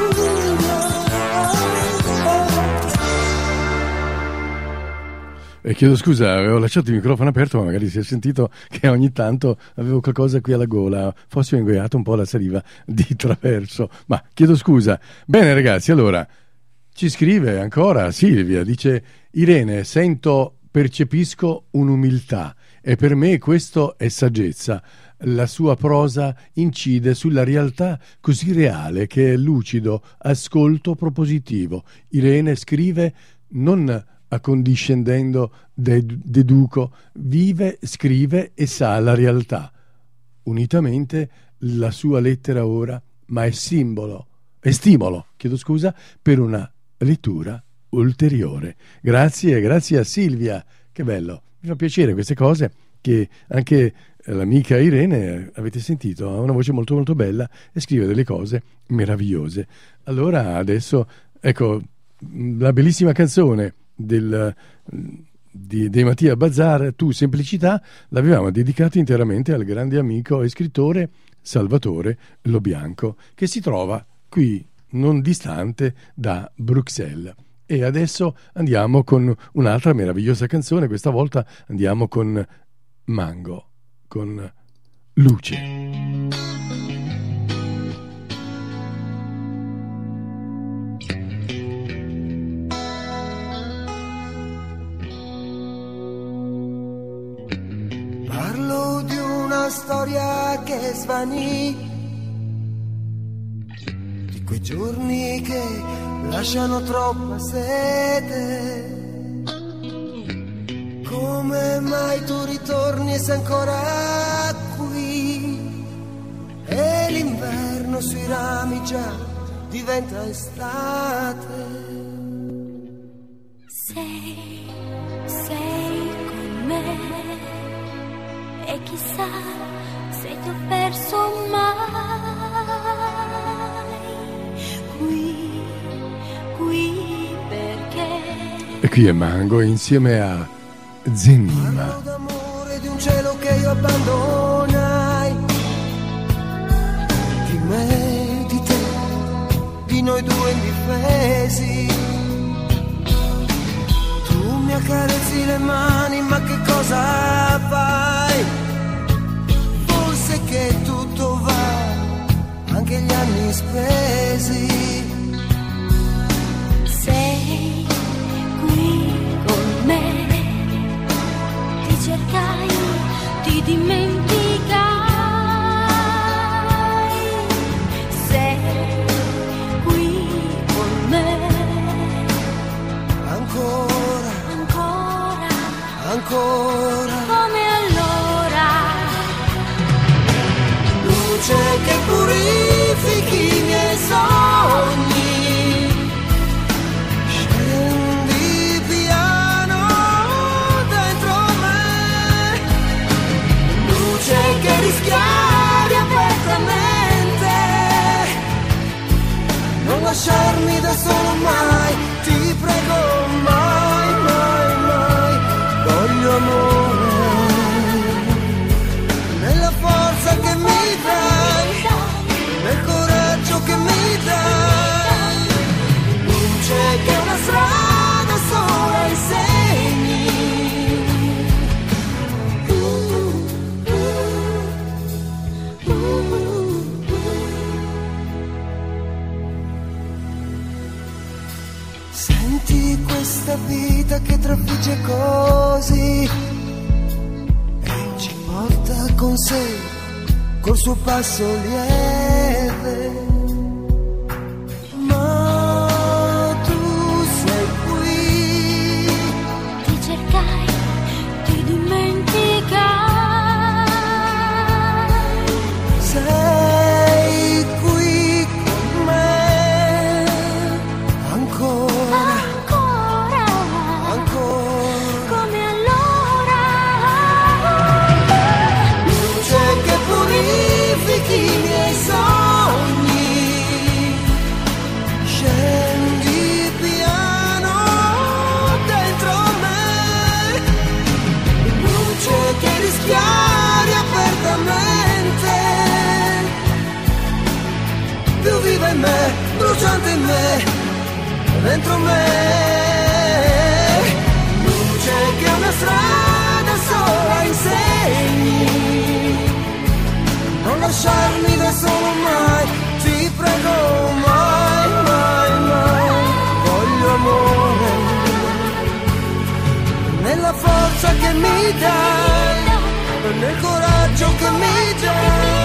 E chiedo scusa, avevo lasciato il microfono aperto, ma magari si è sentito che ogni tanto avevo qualcosa qui alla gola, forse ho ingoiato un po' la saliva di traverso, ma chiedo scusa. Bene ragazzi, allora, ci scrive ancora Silvia, dice: Irene, sento, percepisco un'umiltà e per me questo è saggezza. La sua prosa incide sulla realtà così reale che è lucido ascolto propositivo. Irene scrive non accondiscendendo, ded- deduco, vive, scrive e sa la realtà. Unitamente la sua lettera ora, ma è simbolo, è stimolo, chiedo scusa, per una lettura ulteriore. Grazie, grazie a Silvia, che bello, mi fa piacere queste cose che anche l'amica Irene, avete sentito, ha una voce molto molto bella e scrive delle cose meravigliose. Allora adesso, ecco, la bellissima canzone del, di, dei Mattia Bazar, Tu Semplicità, l'avevamo dedicata interamente al grande amico e scrittore Salvatore Lobianco, che si trova qui non distante da Bruxelles. E adesso andiamo con un'altra meravigliosa canzone, questa volta andiamo con Mango, con Luce. Parlo di una storia che svanì, di quei giorni che lasciano troppa sete. Come mai tu ritorni e sei ancora qui? E l'inverno sui rami già diventa estate. Sei, sei con me e chissà se ti ho perso mai. Qui, qui perché. E qui è Mango insieme a Zenima. Parlo d'amore, di un cielo che io abbandonai, di me, di te, di noi due indifesi. Tu mi accarezzi le mani, ma che cosa fai? Forse che tutto va, anche gli anni spesi. Sei qui con me, ti cercai, ti dimenticai. Sei qui con me, Ancora, ancora, ancora. come allora. Luce che purifichi i miei sogni, scendi piano dentro me. Luce che rischiari apertamente, non lasciarmi da solo mai, ti prego, mai, mai, mai. Voglio amore, nella forza che mi dai, nel coraggio che mi dai. Luce che una strada sola insegni. Uh, uh, uh, uh. Senti questa vita che trafigge così e ci porta con sé col suo passo lieve. Ma tu sei qui, Ti cercai, ti dimenticai. sei qui con me. Ancora, Ancora, ancora. come allora. Luce che purifichi i miei sogni, scendi piano dentro me. Luce che rischiari apertamente, più viva in me, bruciante in me, dentro me. Luce che è una lasciarmi da solo mai, ti prego mai, mai, mai. Voglio amore, nella forza che mi dai, nel coraggio che mi dai.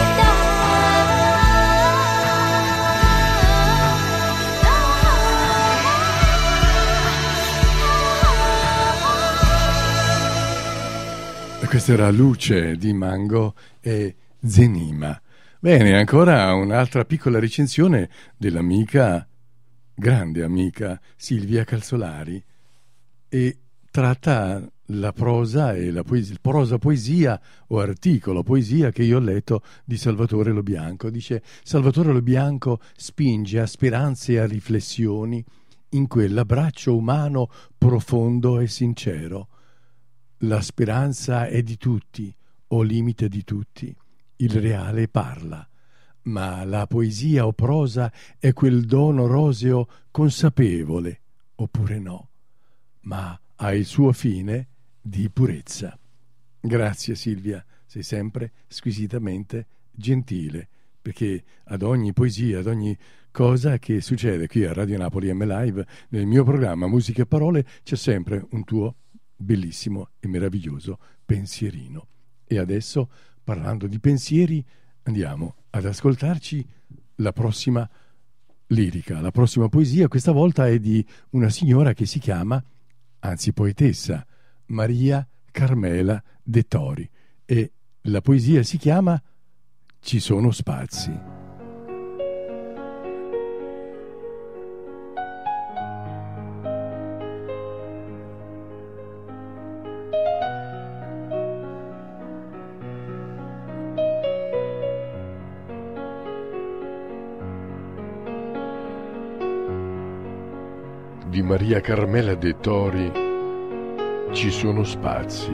Questa era Luce di Mango e Zenima. Bene, ancora un'altra piccola recensione dell'amica, grande amica Silvia Calzolari, e tratta la prosa e la poesia, prosa poesia o articolo poesia che io ho letto di Salvatore Lobianco. Dice: Salvatore Lobianco spinge a speranze e a riflessioni in quell'abbraccio umano profondo e sincero. La speranza è di tutti, o limite di tutti, il reale parla, ma la poesia o prosa è quel dono roseo consapevole, oppure no, ma ha il suo fine di purezza. Grazie Silvia, sei sempre squisitamente gentile, perché ad ogni poesia, ad ogni cosa che succede qui a Radio Napoli M Live, nel mio programma Musica e Parole, c'è sempre un tuo bellissimo e meraviglioso pensierino. E adesso, parlando di pensieri, andiamo ad ascoltarci la prossima lirica, la prossima poesia. Questa volta è di una signora che si chiama, anzi poetessa, Maria Carmela De Tori, e la poesia si chiama Ci sono spazi. Di Maria Carmela De Tori, Ci sono spazi.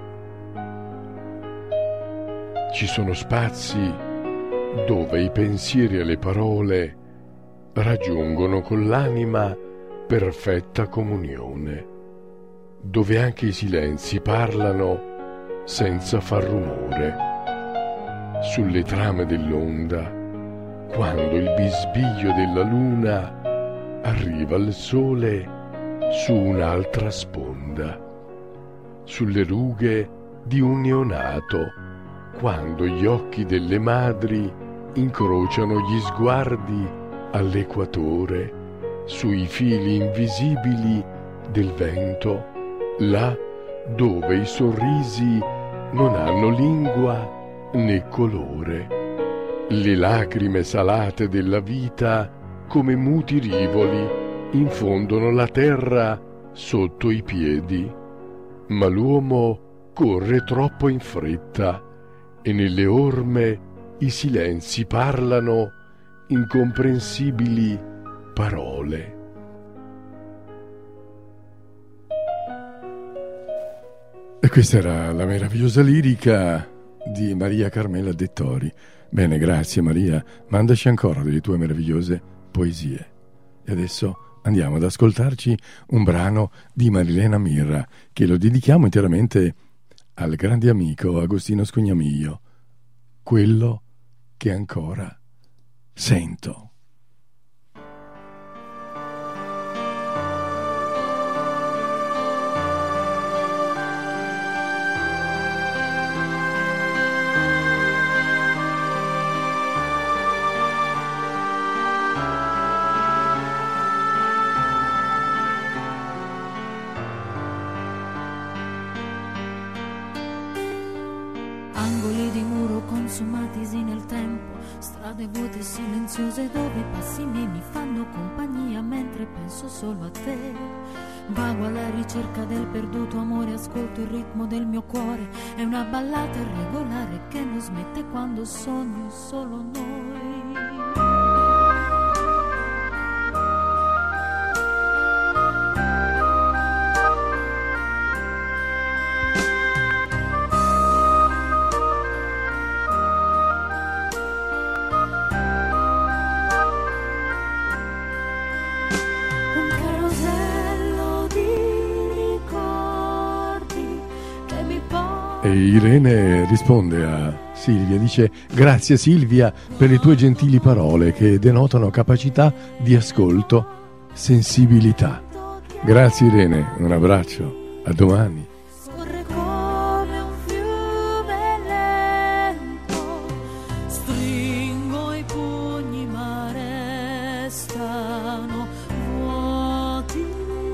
Ci sono spazi dove i pensieri e le parole raggiungono con l'anima perfetta comunione, dove anche i silenzi parlano senza far rumore. Sulle trame dell'onda, quando il bisbiglio della luna arriva al sole su un'altra sponda, sulle rughe di un neonato, quando gli occhi delle madri incrociano gli sguardi all'equatore, sui fili invisibili del vento, là dove i sorrisi non hanno lingua né colore. Le lacrime salate della vita come muti rivoli infondono la terra sotto i piedi, ma l'uomo corre troppo in fretta e nelle orme i silenzi parlano incomprensibili parole. E questa era la meravigliosa lirica di Maria Carmela De Tori. Bene, grazie Maria, mandaci ancora delle tue meravigliose poesie. E adesso andiamo ad ascoltarci un brano di Marilena Mirra, che lo dedichiamo interamente al grande amico Agostino Scognamiglio, Quello che ancora sento. consumatisi nel tempo, strade vuote e silenziose dove i passi miei mi fanno compagnia mentre penso solo a te. Vago alla ricerca del perduto amore, ascolto il ritmo del mio cuore, è una ballata irregolare che non smette quando sogno solo noi. E Irene risponde a Silvia dice: grazie Silvia per le tue gentili parole che denotano capacità di ascolto, sensibilità. Grazie Irene, un abbraccio, a domani. Scorre come un fiume lento, stringo i pugni ma restano vuoti.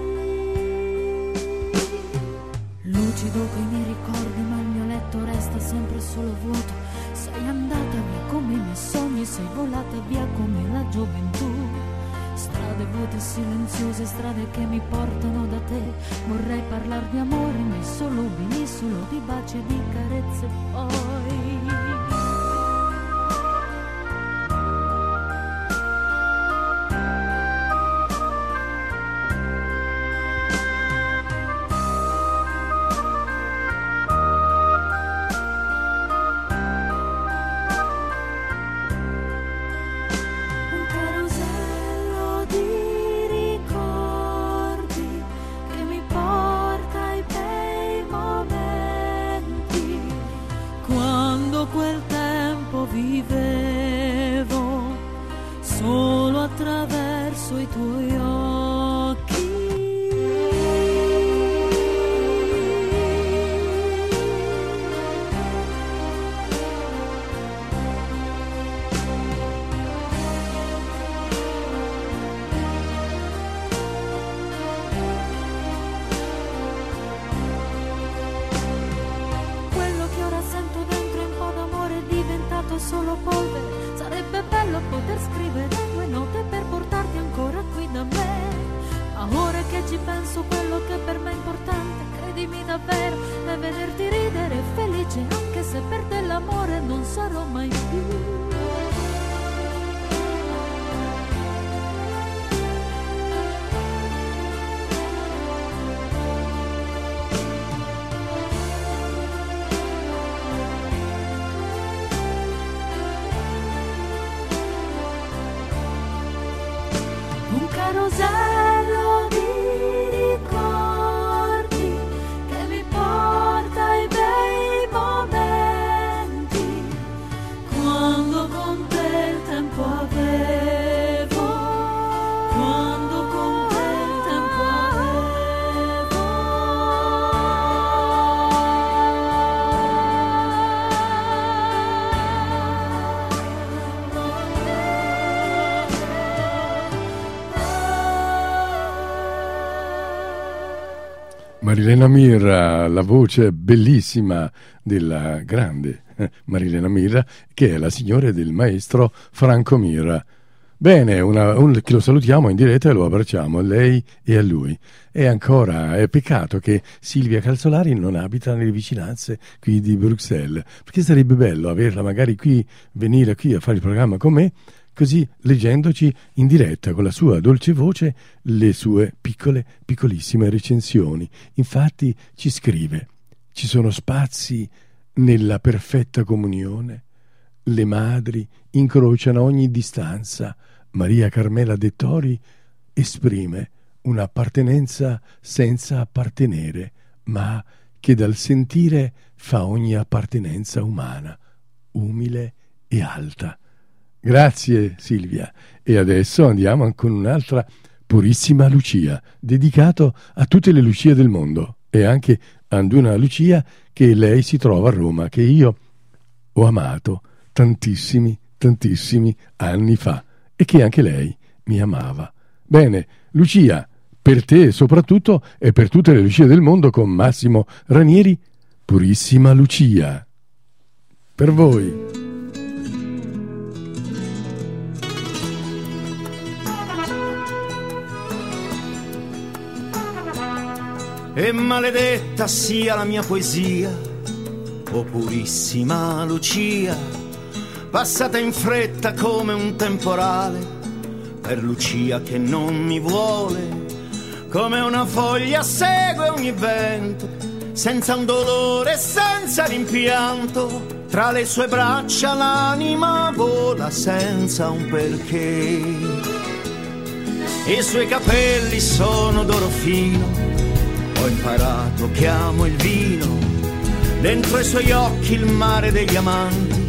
Lucido coi miei ricordi ma il mio letto resta sempre solo vuoto. Sei andata via come i miei sogni, sei volata via come la gioventù. Strade vuote silenziose, strade che mi portano da te. Vorrei parlar di amore, nei solo bini, solo di baci e di carezze poi. Attraverso i tuoi occhi. Quello che ora sento dentro è un po' d'amore, è diventato solo polvere. Sarebbe bello poter scrivere due note per portarti ancora qui da me. Ma ora che ci penso, quello che per me è importante, credimi davvero, è vederti ridere felice, anche se per te l'amore non sarò mai più. Carosello di ricordi che mi porta ai bei momenti, quando con te il tempo avevo, quando con te il tempo avevo. Marilena Mirra, la voce bellissima della grande Marilena Mirra, che è la signora del maestro Franco Mirra. Bene, una, un, che lo salutiamo in diretta e lo abbracciamo a lei e a lui. E ancora, è peccato che Silvia Calzolari non abita nelle vicinanze qui di Bruxelles, perché sarebbe bello averla magari qui, venire qui a fare il programma con me, così leggendoci in diretta con la sua dolce voce le sue piccole, piccolissime recensioni. Infatti ci scrive: ci sono spazi nella perfetta comunione, le madri incrociano ogni distanza, Maria Carmela Dettori esprime un'appartenenza senza appartenere, ma che dal sentire fa ogni appartenenza umana, umile e alta. Grazie Silvia. E adesso andiamo con un'altra Purissima Lucia, dedicato a tutte le Lucie del mondo e anche ad una Lucia che lei si trova a Roma, che io ho amato tantissimi, tantissimi anni fa e che anche lei mi amava. Bene, Lucia, per te soprattutto e per tutte le Lucie del mondo con Massimo Ranieri, Purissima Lucia. Per voi. E maledetta sia la mia poesia, o purissima Lucia, passata in fretta come un temporale, per Lucia che non mi vuole, come una foglia segue ogni vento, senza un dolore e senza rimpianto, tra le sue braccia l'anima vola senza un perché. I suoi capelli sono d'oro fino, ho imparato che amo il vino, dentro i suoi occhi il mare degli amanti,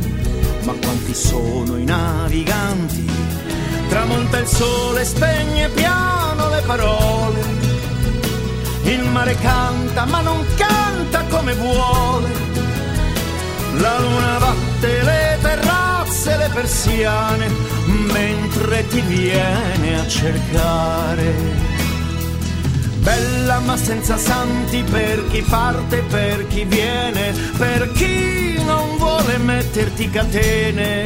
ma quanti sono i naviganti. Tramonta il sole, spegne piano le parole. Il mare canta, ma non canta come vuole. La luna batte le terrazze, le persiane, mentre ti viene a cercare. Bella ma senza santi per chi parte, per chi viene, per chi non vuole metterti catene.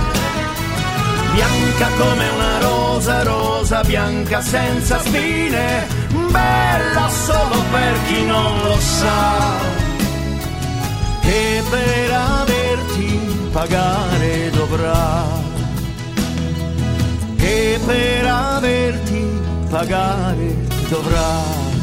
Bianca come una rosa, rosa bianca senza spine, bella solo per chi non lo sa, che per averti pagare dovrà, che per averti pagare dovrà.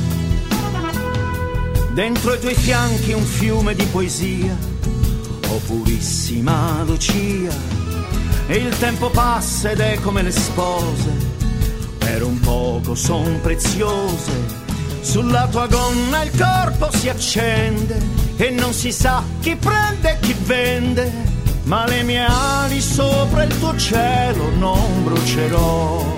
Dentro i tuoi fianchi un fiume di poesia, oh purissima Lucia, e il tempo passa ed è come le spose, per un poco son preziose. Sulla tua gonna il corpo si accende e non si sa chi prende e chi vende, ma le mie ali sopra il tuo cielo non brucerò.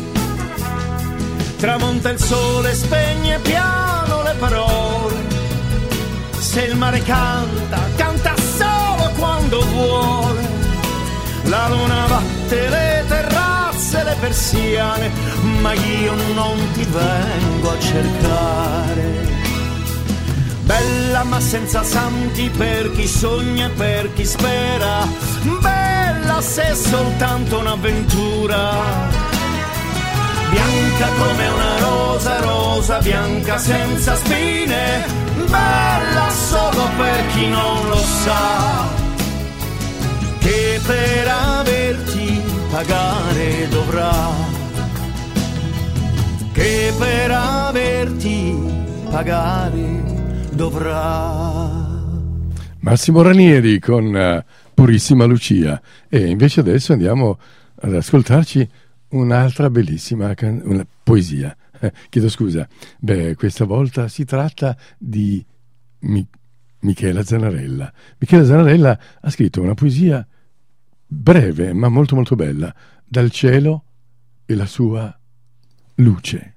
Tramonta il sole, spegne piano le parole. Se il mare canta, canta solo quando vuole. La luna batte le terrazze, le persiane, ma io non ti vengo a cercare. Bella ma senza santi per chi sogna e per chi spera, bella se è soltanto un'avventura. Bianca come una rosa, rosa bianca senza spine, bella solo per chi non lo sa, che per averti pagare dovrà, che per averti pagare dovrà. Massimo Ranieri con uh, Purissima Lucia. E invece adesso andiamo ad ascoltarci un'altra bellissima can- una poesia. Eh, chiedo scusa. Beh, questa volta si tratta di Mi- Michela Zanarella. Michela Zanarella ha scritto una poesia breve ma molto molto bella, Dal cielo e la sua luce.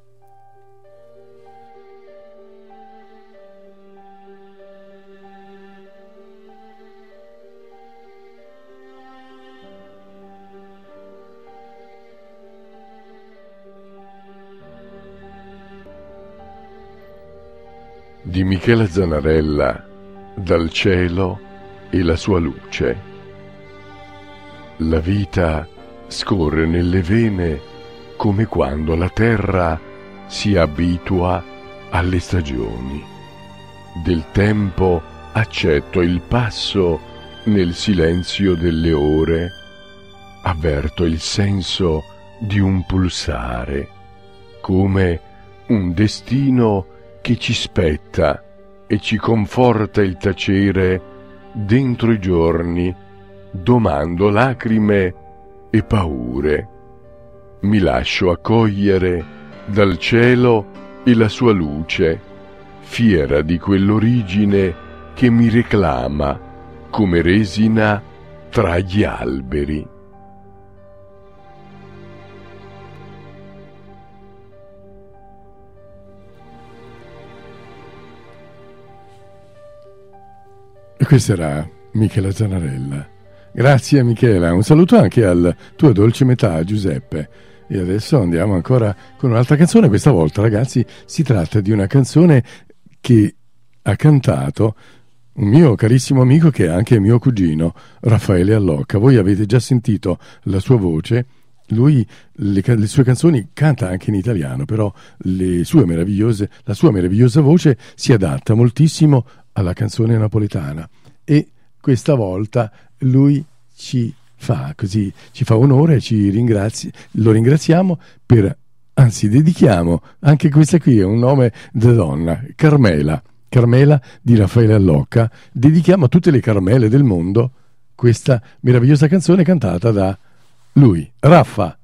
Di Michela Zanarella, Dal cielo e la sua luce. La vita scorre nelle vene come quando la terra si abitua alle stagioni. Del tempo accetto il passo nel silenzio delle ore, avverto il senso di un pulsare, come un destino che ci spetta e ci conforta il tacere dentro i giorni, domando lacrime e paure. Mi lascio accogliere dal cielo e la sua luce, fiera di quell'origine che mi reclama come resina tra gli alberi. E questa era Michela Zanarella. Grazie Michela, un saluto anche al tuo dolce metà Giuseppe. E adesso andiamo ancora con un'altra canzone. Questa volta, ragazzi, si tratta di una canzone che ha cantato un mio carissimo amico che è anche mio cugino, Raffaele Allocca. Voi avete già sentito la sua voce. Lui le, le sue canzoni canta anche in italiano, però le sue meravigliose, la sua meravigliosa voce si adatta moltissimo alla canzone napoletana, e questa volta lui ci fa così, ci fa onore, ci ringrazi, lo ringraziamo per, anzi dedichiamo anche questa qui, è un nome da donna, Carmela, Carmela di Raffaele Allocca. Dedichiamo a tutte le Carmele del mondo questa meravigliosa canzone cantata da lui, Raffa.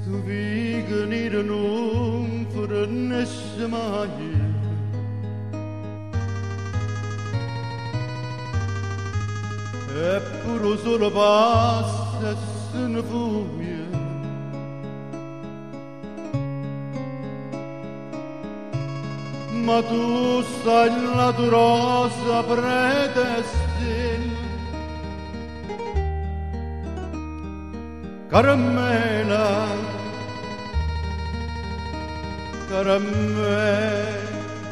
tu vigni non fornesse mai. Eppure solo passa e se ne fuia. Ma tu stai la tua rosa predestina, caramella, caramella.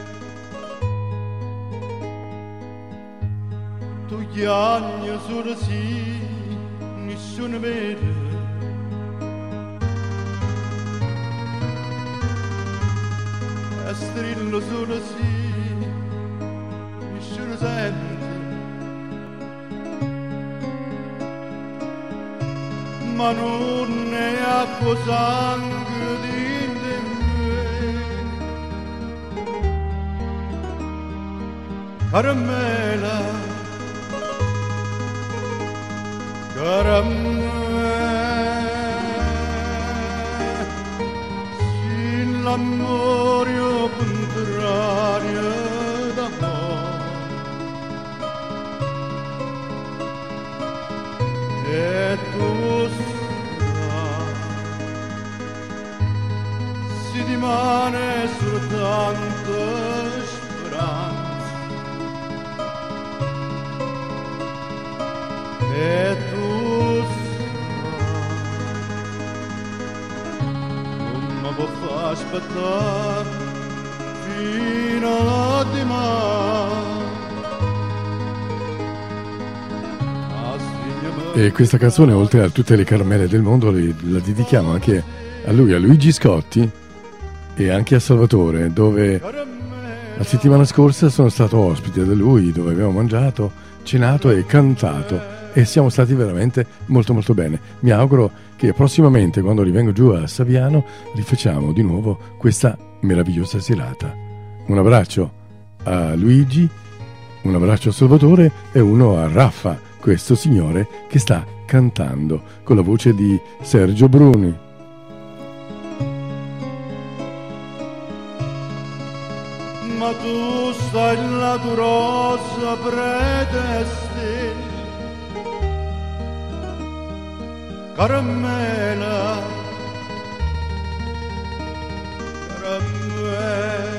Tu chiagni solo sì, nessuno vede. E strillo solo sì, nessuno sente. Ma non è acqua sangue di me. Caramella, caramella, sin l'amore contrario d'amore. E tu sai, si rimane soltanto speranza. E tu sai, non mi può far aspettare fino a domani. E questa canzone, oltre a tutte le caramelle del mondo, la dedichiamo anche a lui, a Luigi Scotti e anche a Salvatore, dove la settimana scorsa sono stato ospite da lui, dove abbiamo mangiato, cenato e cantato e siamo stati veramente molto molto bene. Mi auguro che prossimamente, quando rivengo giù a Saviano, rifacciamo di nuovo questa meravigliosa serata. Un abbraccio a Luigi, un abbraccio a Salvatore e uno a Raffa, questo signore che sta cantando con la voce di Sergio Bruni. Ma tu stai la tua rosa predestina, caramella, caramella.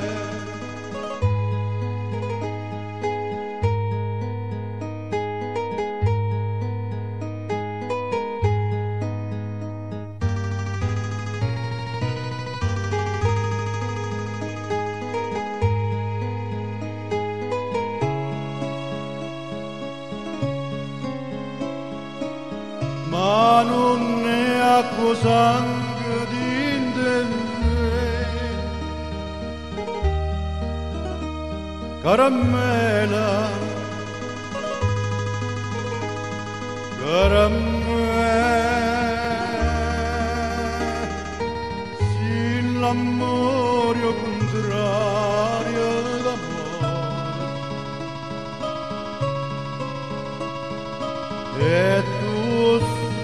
Ma non è acqua sangue di me, caramella, caramella, sin l'amore contrario d'amore. E tu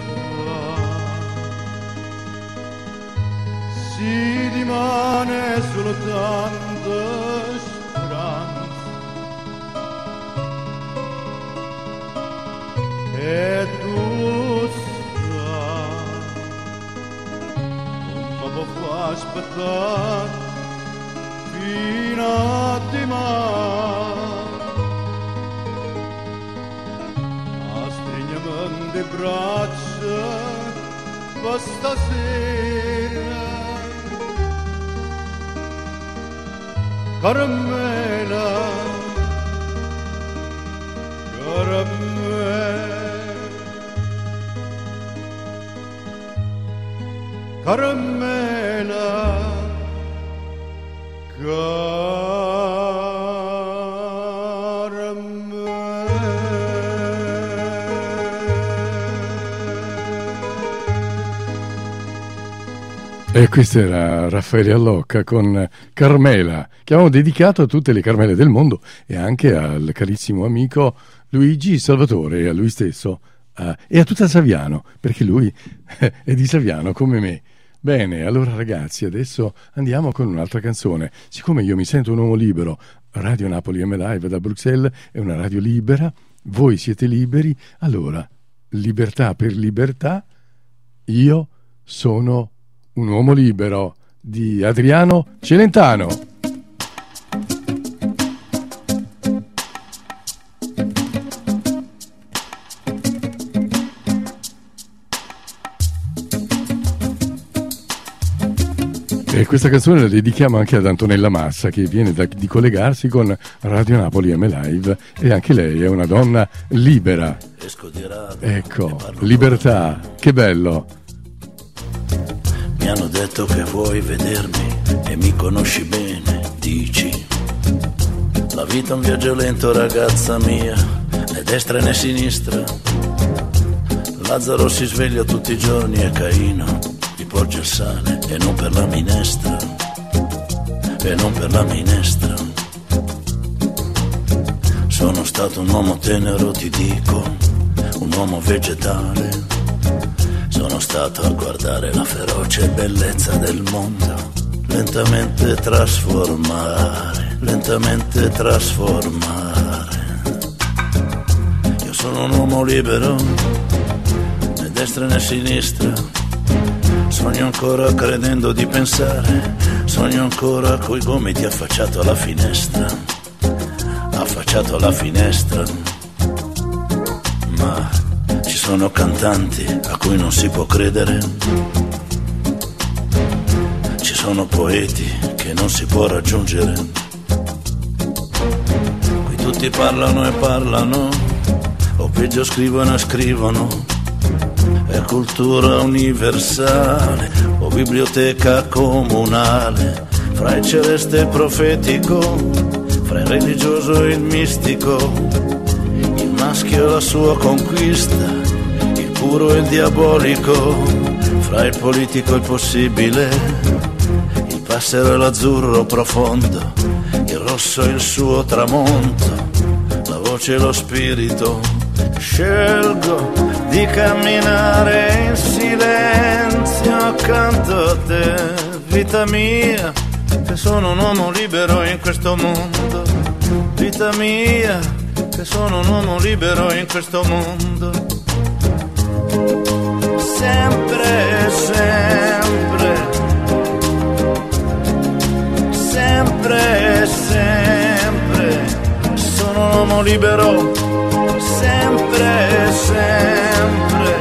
si rimane soltanto speranza. E tu sai, non mi può far aspettare fino a domani. A stringermi le braccia per stasera, caramella, caramella, caramella, E questo era Raffaele Allocca con Carmela, che abbiamo dedicato a tutte le Carmele del mondo e anche al carissimo amico Luigi Salvatore e a lui stesso uh, e a tutta Saviano, perché lui è di Saviano come me. Bene, allora ragazzi, adesso andiamo con un'altra canzone. Siccome io mi sento un uomo libero, Radio Napoli M Live da Bruxelles è una radio libera, voi siete liberi, allora, libertà per libertà, io sono un uomo libero di Adriano Celentano. E questa canzone la dedichiamo anche ad Antonella Massa, che viene da, di collegarsi con Radio Napoli M Live, e anche lei è una donna libera. Ecco, libertà, che bello. Mi hanno detto che vuoi vedermi e mi conosci bene, dici. La vita è un viaggio lento, ragazza mia, né destra né sinistra. Lazzaro si sveglia tutti i giorni e Caino porge il sale e non per la minestra, e non per la minestra. Sono stato un uomo tenero, ti dico, un uomo vegetale. Sono stato a guardare la feroce bellezza del mondo, lentamente trasformare, lentamente trasformare. Io sono un uomo libero, né destra né sinistra. Sogno ancora credendo di pensare, sogno ancora coi gomiti affacciato alla finestra, affacciato alla finestra. Ma ci sono cantanti a cui non si può credere, ci sono poeti che non si può raggiungere. Qui tutti parlano e parlano, o peggio scrivono e scrivono. È cultura universale o biblioteca comunale, fra il celeste e il profetico, fra il religioso e il mistico, il maschio e la sua conquista, il puro e il diabolico, fra il politico e il possibile, il passero e l'azzurro profondo, il rosso e il suo tramonto, la voce e lo spirito. Scelgo di camminare in silenzio accanto a te, vita mia, che sono un uomo libero in questo mondo, vita mia, che sono un uomo libero in questo mondo. Sempre, sempre, sempre, sempre, sono un uomo libero. Sempre, sempre,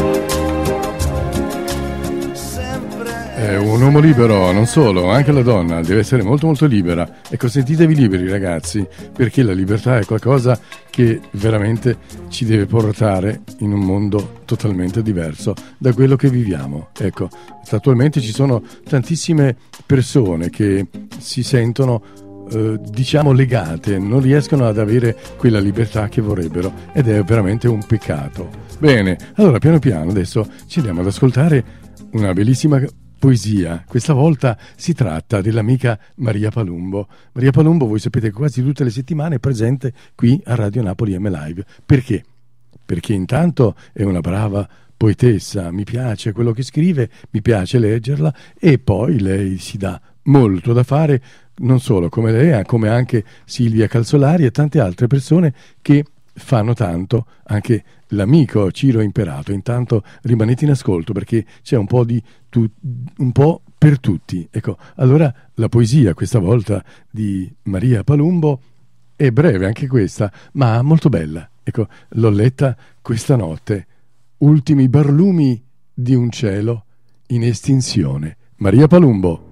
sempre. È un uomo libero, non solo, anche la donna deve essere molto molto libera. Ecco, sentitevi liberi ragazzi, perché la libertà è qualcosa che veramente ci deve portare in un mondo totalmente diverso da quello che viviamo. Ecco, attualmente ci sono tantissime persone che si sentono Eh, diciamo legate, non riescono ad avere quella libertà che vorrebbero, ed è veramente un peccato. Bene, allora piano piano adesso ci andiamo ad ascoltare una bellissima poesia. Questa volta si tratta dell'amica Maria Palumbo. Maria Palumbo, voi sapete, quasi tutte le settimane è presente qui a Radio Napoli M Live. Perché? Perché intanto è una brava poetessa, mi piace quello che scrive, mi piace leggerla, e poi lei si dà molto da fare, non solo come lei, come anche Silvia Calzolari e tante altre persone che fanno tanto, anche l'amico Ciro Imperato. Intanto rimanete in ascolto perché c'è un po' di tu, un po' per tutti. Ecco, allora la poesia questa volta di Maria Palumbo è breve anche questa, ma molto bella. Ecco, l'ho letta questa notte. Ultimi barlumi di un cielo in estinzione. Maria Palumbo.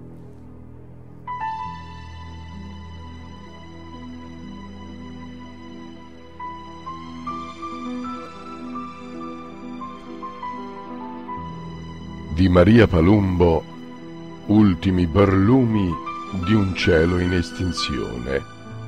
Di Maria Palumbo, ultimi barlumi di un cielo in estinzione.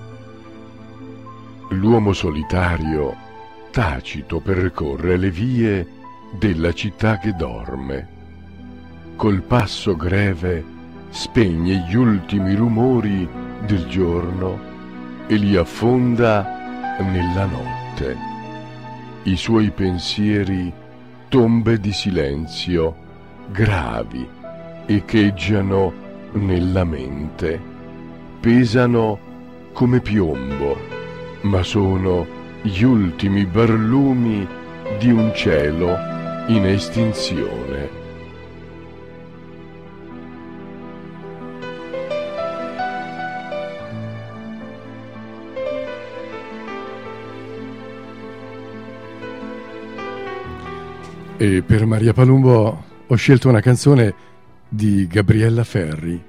L'uomo solitario, tacito, percorre le vie della città che dorme. Col passo greve spegne gli ultimi rumori del giorno e li affonda nella notte. I suoi pensieri tombe di silenzio, gravi echeggiano nella mente, pesano come piombo, ma sono gli ultimi barlumi di un cielo in estinzione. E per Maria Palumbo ho scelto una canzone di Gabriella Ferri,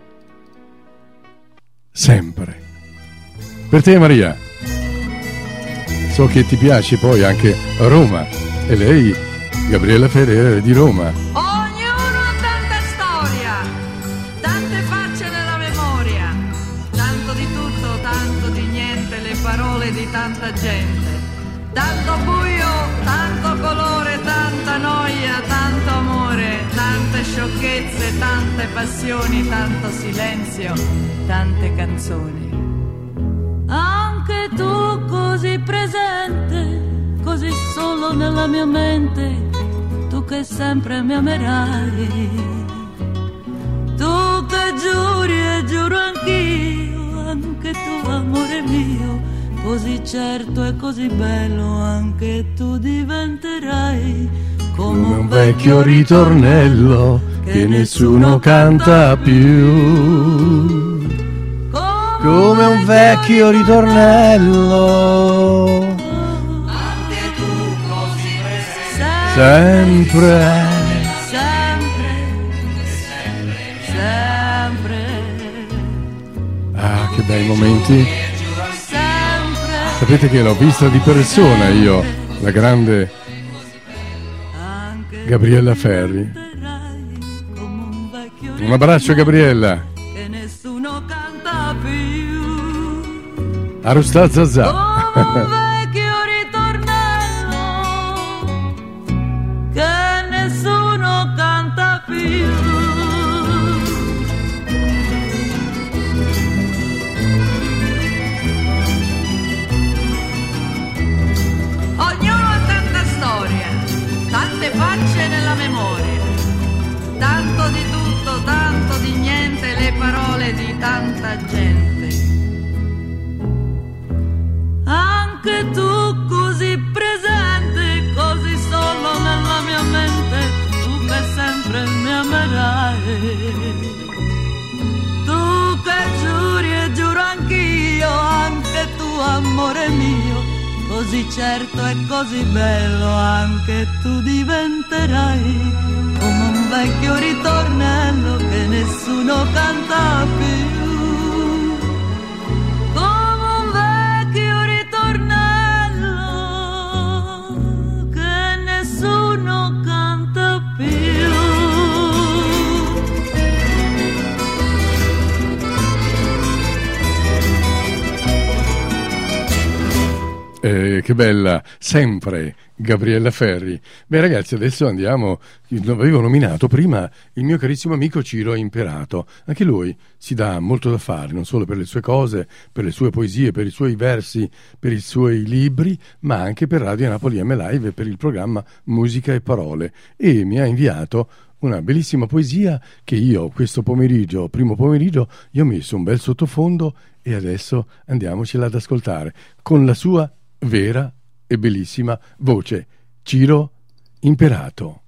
Sempre. Per te, Maria. So che ti piace poi anche Roma, e lei, Gabriella Ferri, è di Roma. Ognuno ha tanta storia, tante facce nella memoria, tanto di tutto, tanto di niente, le parole di tanta gente. Tanto buio, tanto colore, tanta noia, tanto amore, tante sciocchezze, tante passioni, tanto silenzio, tante canzoni. Anche tu così presente, così solo nella mia mente, tu che sempre mi amerai, tu che giuri e giuro anch'io, anche tu amore mio, così certo e così bello anche tu diventerai, come un vecchio ritornello che nessuno canta più, Come un vecchio ritornello, Anche tu così presente, sempre. sempre, sempre, Ah, che bei momenti. sempre. Sapete che l'ho vista di persona io, la grande Gabriella Ferri. Un abbraccio, Gabriella. Che nessuno canta più. Arustà Zazà. Come un vecchio ritornello che nessuno canta più. ognuno ha tanta storia, tante facce nella memoria, tanto di tutto, tanto di niente, le parole di tanta gente. Anche tu così presente, così solo nella mia mente, tu che sempre mi amerai, tu che giuri e giuro anch'io, anche tu amore mio, così certo e così bello anche tu diventerai, come un vecchio ritornello che nessuno canta più. Eh, che bella, sempre Gabriella Ferri. Beh ragazzi, adesso andiamo, avevo nominato prima il mio carissimo amico Ciro Imperato, anche lui si dà molto da fare, non solo per le sue cose, per le sue poesie, per i suoi versi, per i suoi libri, ma anche per Radio Napoli M Live e per il programma Musica e Parole, e mi ha inviato una bellissima poesia che io questo pomeriggio, primo pomeriggio, gli ho messo un bel sottofondo e adesso andiamocela ad ascoltare con la sua vera e bellissima voce. Ciro Imperato.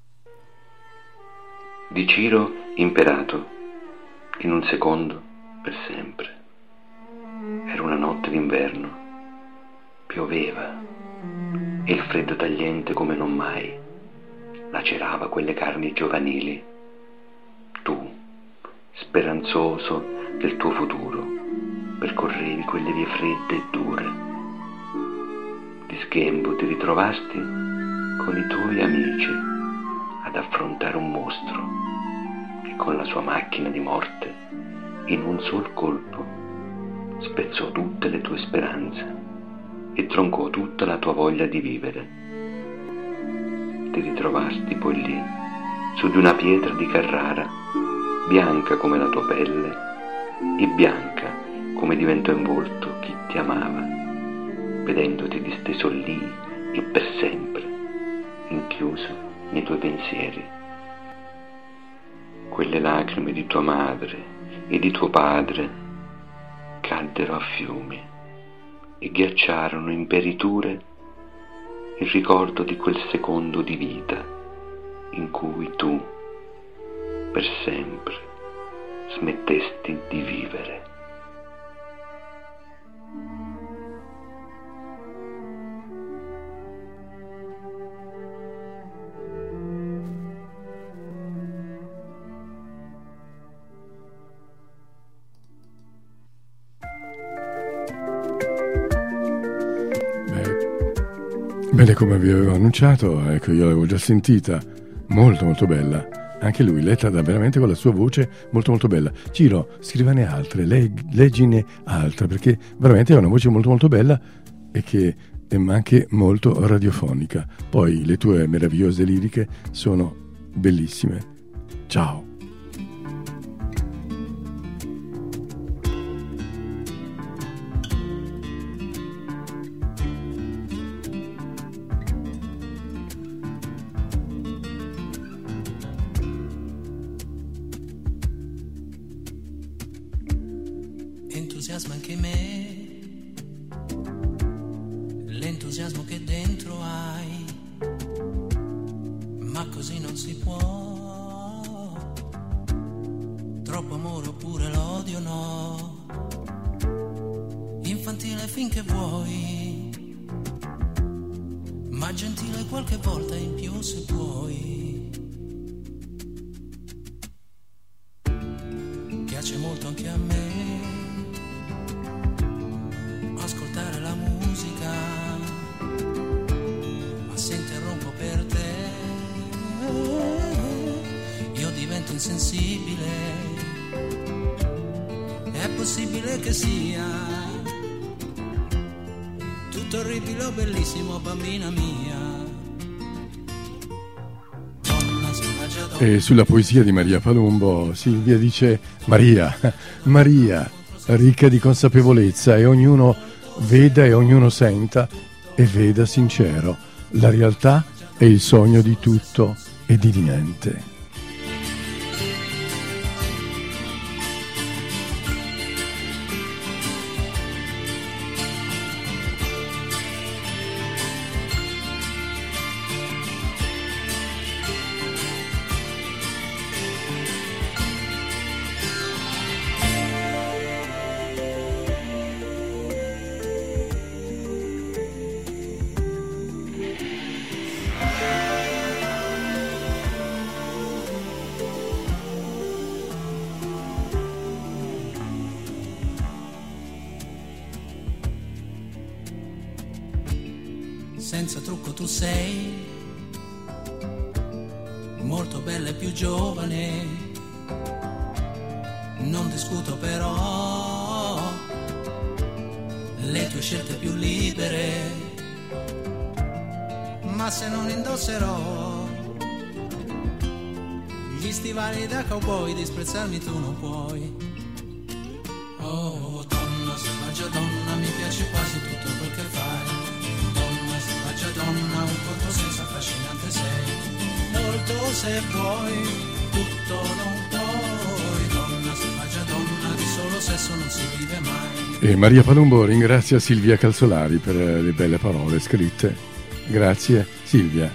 Di Ciro Imperato, in un secondo, per sempre. Era una notte d'inverno, pioveva e il freddo tagliente come non mai lacerava quelle carni giovanili. Tu, speranzoso del tuo futuro, percorrevi quelle vie fredde e dure. Di sghembo ti ritrovasti con i tuoi amici ad affrontare un mostro che con la sua macchina di morte in un sol colpo spezzò tutte le tue speranze e troncò tutta la tua voglia di vivere. Ti ritrovasti poi lì su di una pietra di Carrara, bianca come la tua pelle e bianca come diventò in volto chi ti amava, vedendoti disteso lì e per sempre, inchiuso nei tuoi pensieri. quelle lacrime di tua madre e di tuo padre caddero a fiumi e ghiacciarono in periture il ricordo di quel secondo di vita in cui tu per sempre smettesti di vivere. Bene, come vi avevo annuncianciato, ecco, io l'avevo già sentita, molto molto bella, anche lui, letta da veramente con la sua voce molto molto bella. Ciro, scrivane altre, leg- leggine altre, perché veramente ha una voce molto molto bella e che è anche molto radiofonica. Poi le tue meravigliose liriche sono bellissime. Ciao. Entusiasma anche me, l'entusiasmo che dentro hai, ma così non si può. Troppo amore oppure l'odio no, infantile finché vuoi, ma gentile qualche volta in più se puoi. Piace molto anche a me ascoltare la musica, ma se interrompo per te io divento insensibile. È possibile che sia tutto orribile o bellissimo, bambina mia. Donna selvaggia, donna. E sulla poesia di Maria Palumbo Silvia dice: Maria, Maria, ricca di consapevolezza, e ognuno veda e ognuno senta e veda sincero. La realtà è il sogno di tutto e di niente. Senza trucco tu sei molto bella e più giovane, non discuto però le tue scelte più libere, ma se non indosserò gli stivali da cowboy, disprezzarmi tu non puoi. Oh donna, selvaggia donna, mi piace quasi tutto quel che fai. Donna, un controsenso affascinante sei, molto se vuoi, tutto non puoi. Donna, selvaggia donna, di solo sesso non si vive mai. E Maria Palumbo ringrazia Silvia Calzolari per le belle parole scritte. Grazie Silvia.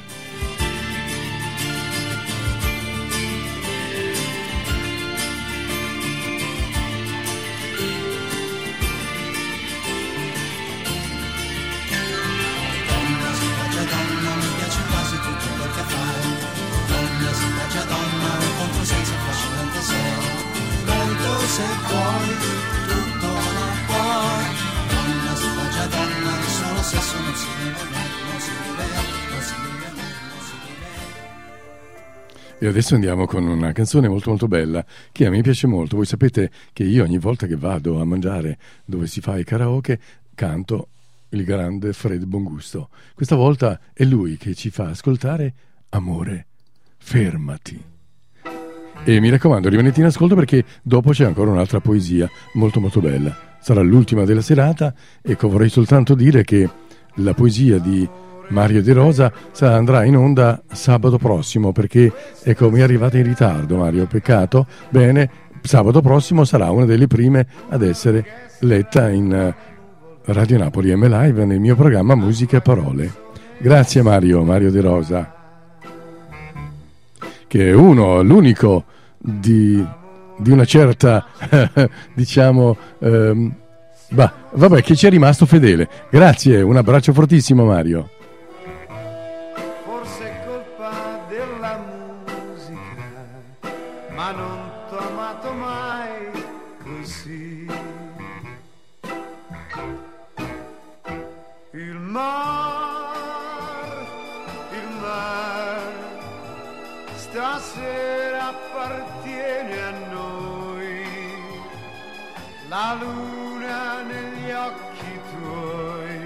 E adesso andiamo con una canzone molto molto bella che a me piace molto. Voi sapete che io ogni volta che vado a mangiare dove si fa i karaoke canto il grande Fred Bongusto. Questa volta è lui che ci fa ascoltare Amore, fermati. E mi raccomando, rimanete in ascolto perché dopo c'è ancora un'altra poesia molto molto bella. Sarà l'ultima della serata. Ecco, vorrei soltanto dire che la poesia di Mario De Rosa andrà in onda sabato prossimo, perché ecco, mi è arrivata in ritardo, Mario, peccato. Bene, sabato prossimo sarà una delle prime ad essere letta in Radio Napoli M Live nel mio programma Musica e Parole. Grazie Mario, Mario De Rosa, che è uno, l'unico di, di una certa diciamo ehm, bah, vabbè, che ci è rimasto fedele. Grazie, un abbraccio fortissimo Mario. Forse è colpa della musica, ma non t'ho amato mai così. Il mar, il mar, stasera appartiene a noi. La luna negli occhi tuoi,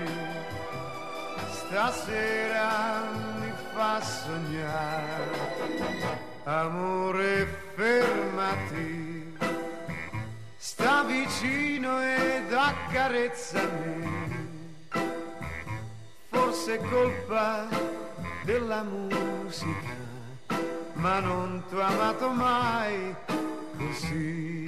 stasera mi fa sognare. Amore, fermati, sta vicino ed accarezzami. Forse è colpa della musica, ma non t'ho amato mai così.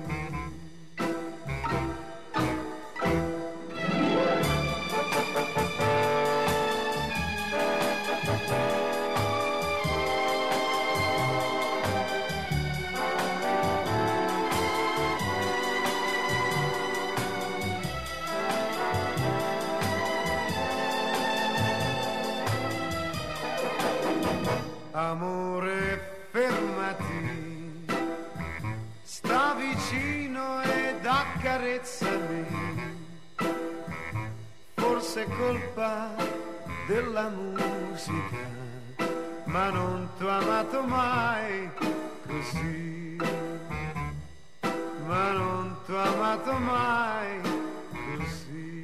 Amore, fermati, sta vicino ed accarezzami. Forse è colpa della musica, ma non t'ho amato mai così. Ma non t'ho amato mai così.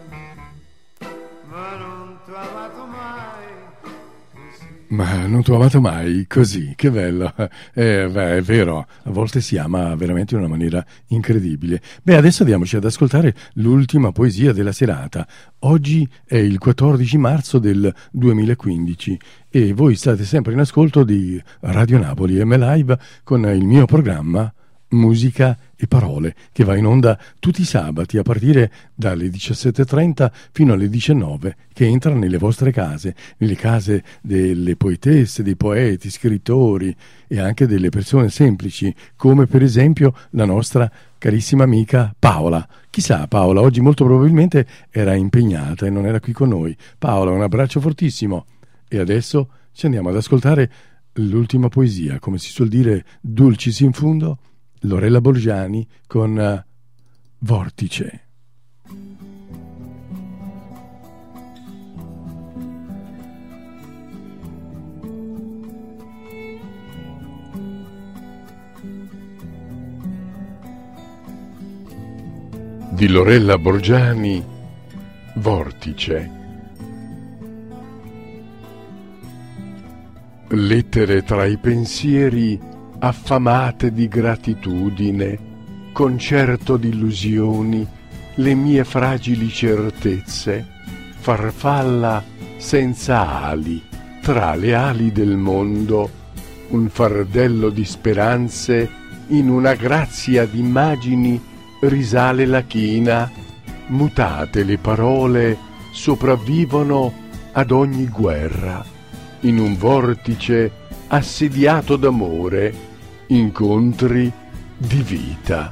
Ma non t'ho amato mai. Ma non t'ho amato mai così, che bello. Eh, beh, è vero, a volte si ama veramente in una maniera incredibile. Beh, adesso andiamoci ad ascoltare l'ultima poesia della serata. Oggi è il quattordici marzo del duemilaquindici e voi state sempre in ascolto di Radio Napoli M Live con il mio programma Musica e Parole, che va in onda tutti i sabati a partire dalle diciassette e trenta fino alle diciannove, che entra nelle vostre case, nelle case delle poetesse, dei poeti, scrittori e anche delle persone semplici, come per esempio la nostra carissima amica Paola. Chissà, Paola oggi molto probabilmente era impegnata e non era qui con noi. Paola, un abbraccio fortissimo. E adesso ci andiamo ad ascoltare l'ultima poesia, come si suol dire, dulcis in fundo, Lorella Borgiani con uh, Vortice. Di Lorella Borgiani, Vortice. Lettere tra i pensieri affamate di gratitudine, concerto di illusioni, le mie fragili certezze, farfalla senza ali, tra le ali del mondo, un fardello di speranze, in una grazia di immagini risale la china, mutate le parole, sopravvivono ad ogni guerra, in un vortice assediato d'amore, incontri di vita.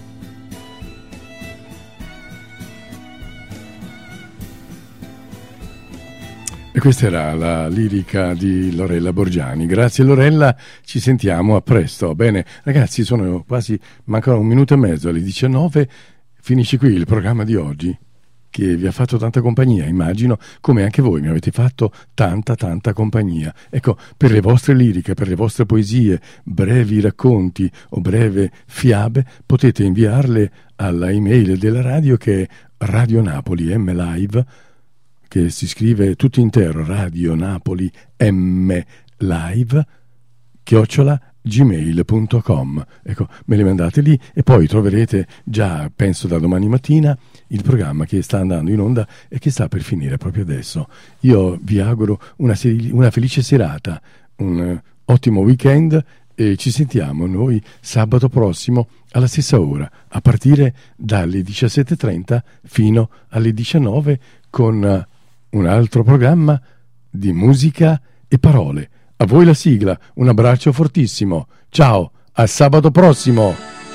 E questa era la lirica di Lorella Borgiani. Grazie Lorella, ci sentiamo a presto. Bene, ragazzi, sono quasi, mancano un minuto e mezzo alle diciannove, finisce qui il programma di oggi, che vi ha fatto tanta compagnia, immagino, come anche voi mi avete fatto tanta tanta compagnia. Ecco, per le vostre liriche, per le vostre poesie, brevi racconti o breve fiabe, potete inviarle alla email della radio, che è Radio Napoli M Live, che si scrive tutto intero, Radio Napoli M Live, chiocciola gmail punto com. Ecco, me le mandate lì e poi troverete già, penso da domani mattina, il programma che sta andando in onda e che sta per finire proprio adesso. Io vi auguro una, se- una felice serata, un uh, ottimo weekend e ci sentiamo noi sabato prossimo alla stessa ora, a partire dalle diciassette e trenta fino alle diciannove con uh, un altro programma di musica e parole. A voi la sigla, un abbraccio fortissimo. Ciao, a sabato prossimo.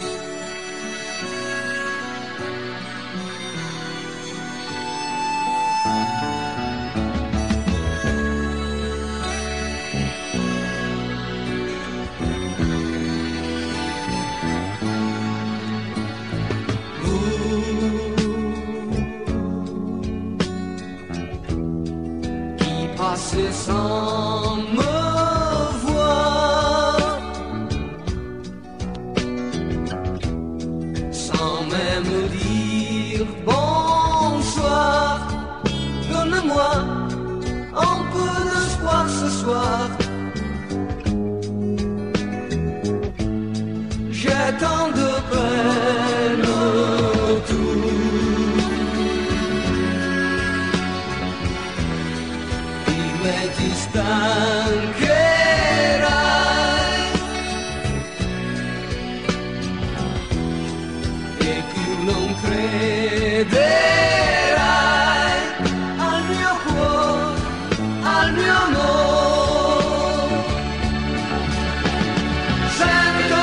Qui passe sans me voir, sans même dire bonsoir. Donne-moi un peu d'espoir ce soir. J'ai tant de peine autour. Dimmi ti stancherai e più non crederai al mio cuore, al mio amore. Sento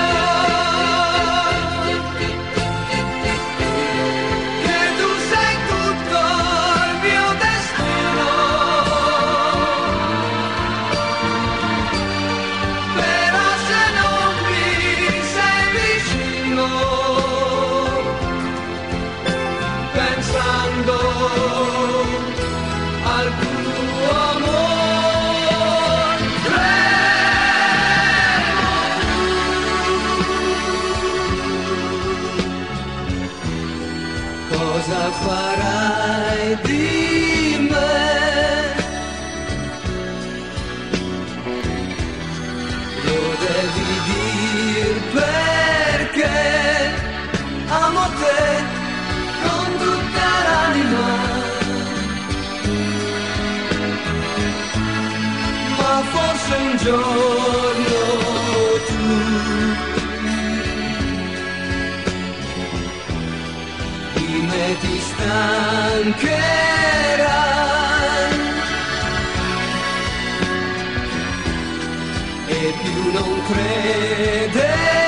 che tu sei tutto il mio destino, però se non mi sei vicino, pensando al tuo amore, tremo più. Cosa farai di me? Lo devi dir perché amo te con tutta l'anima, ma forse un giorno tu di me ti stancherai e più non crederai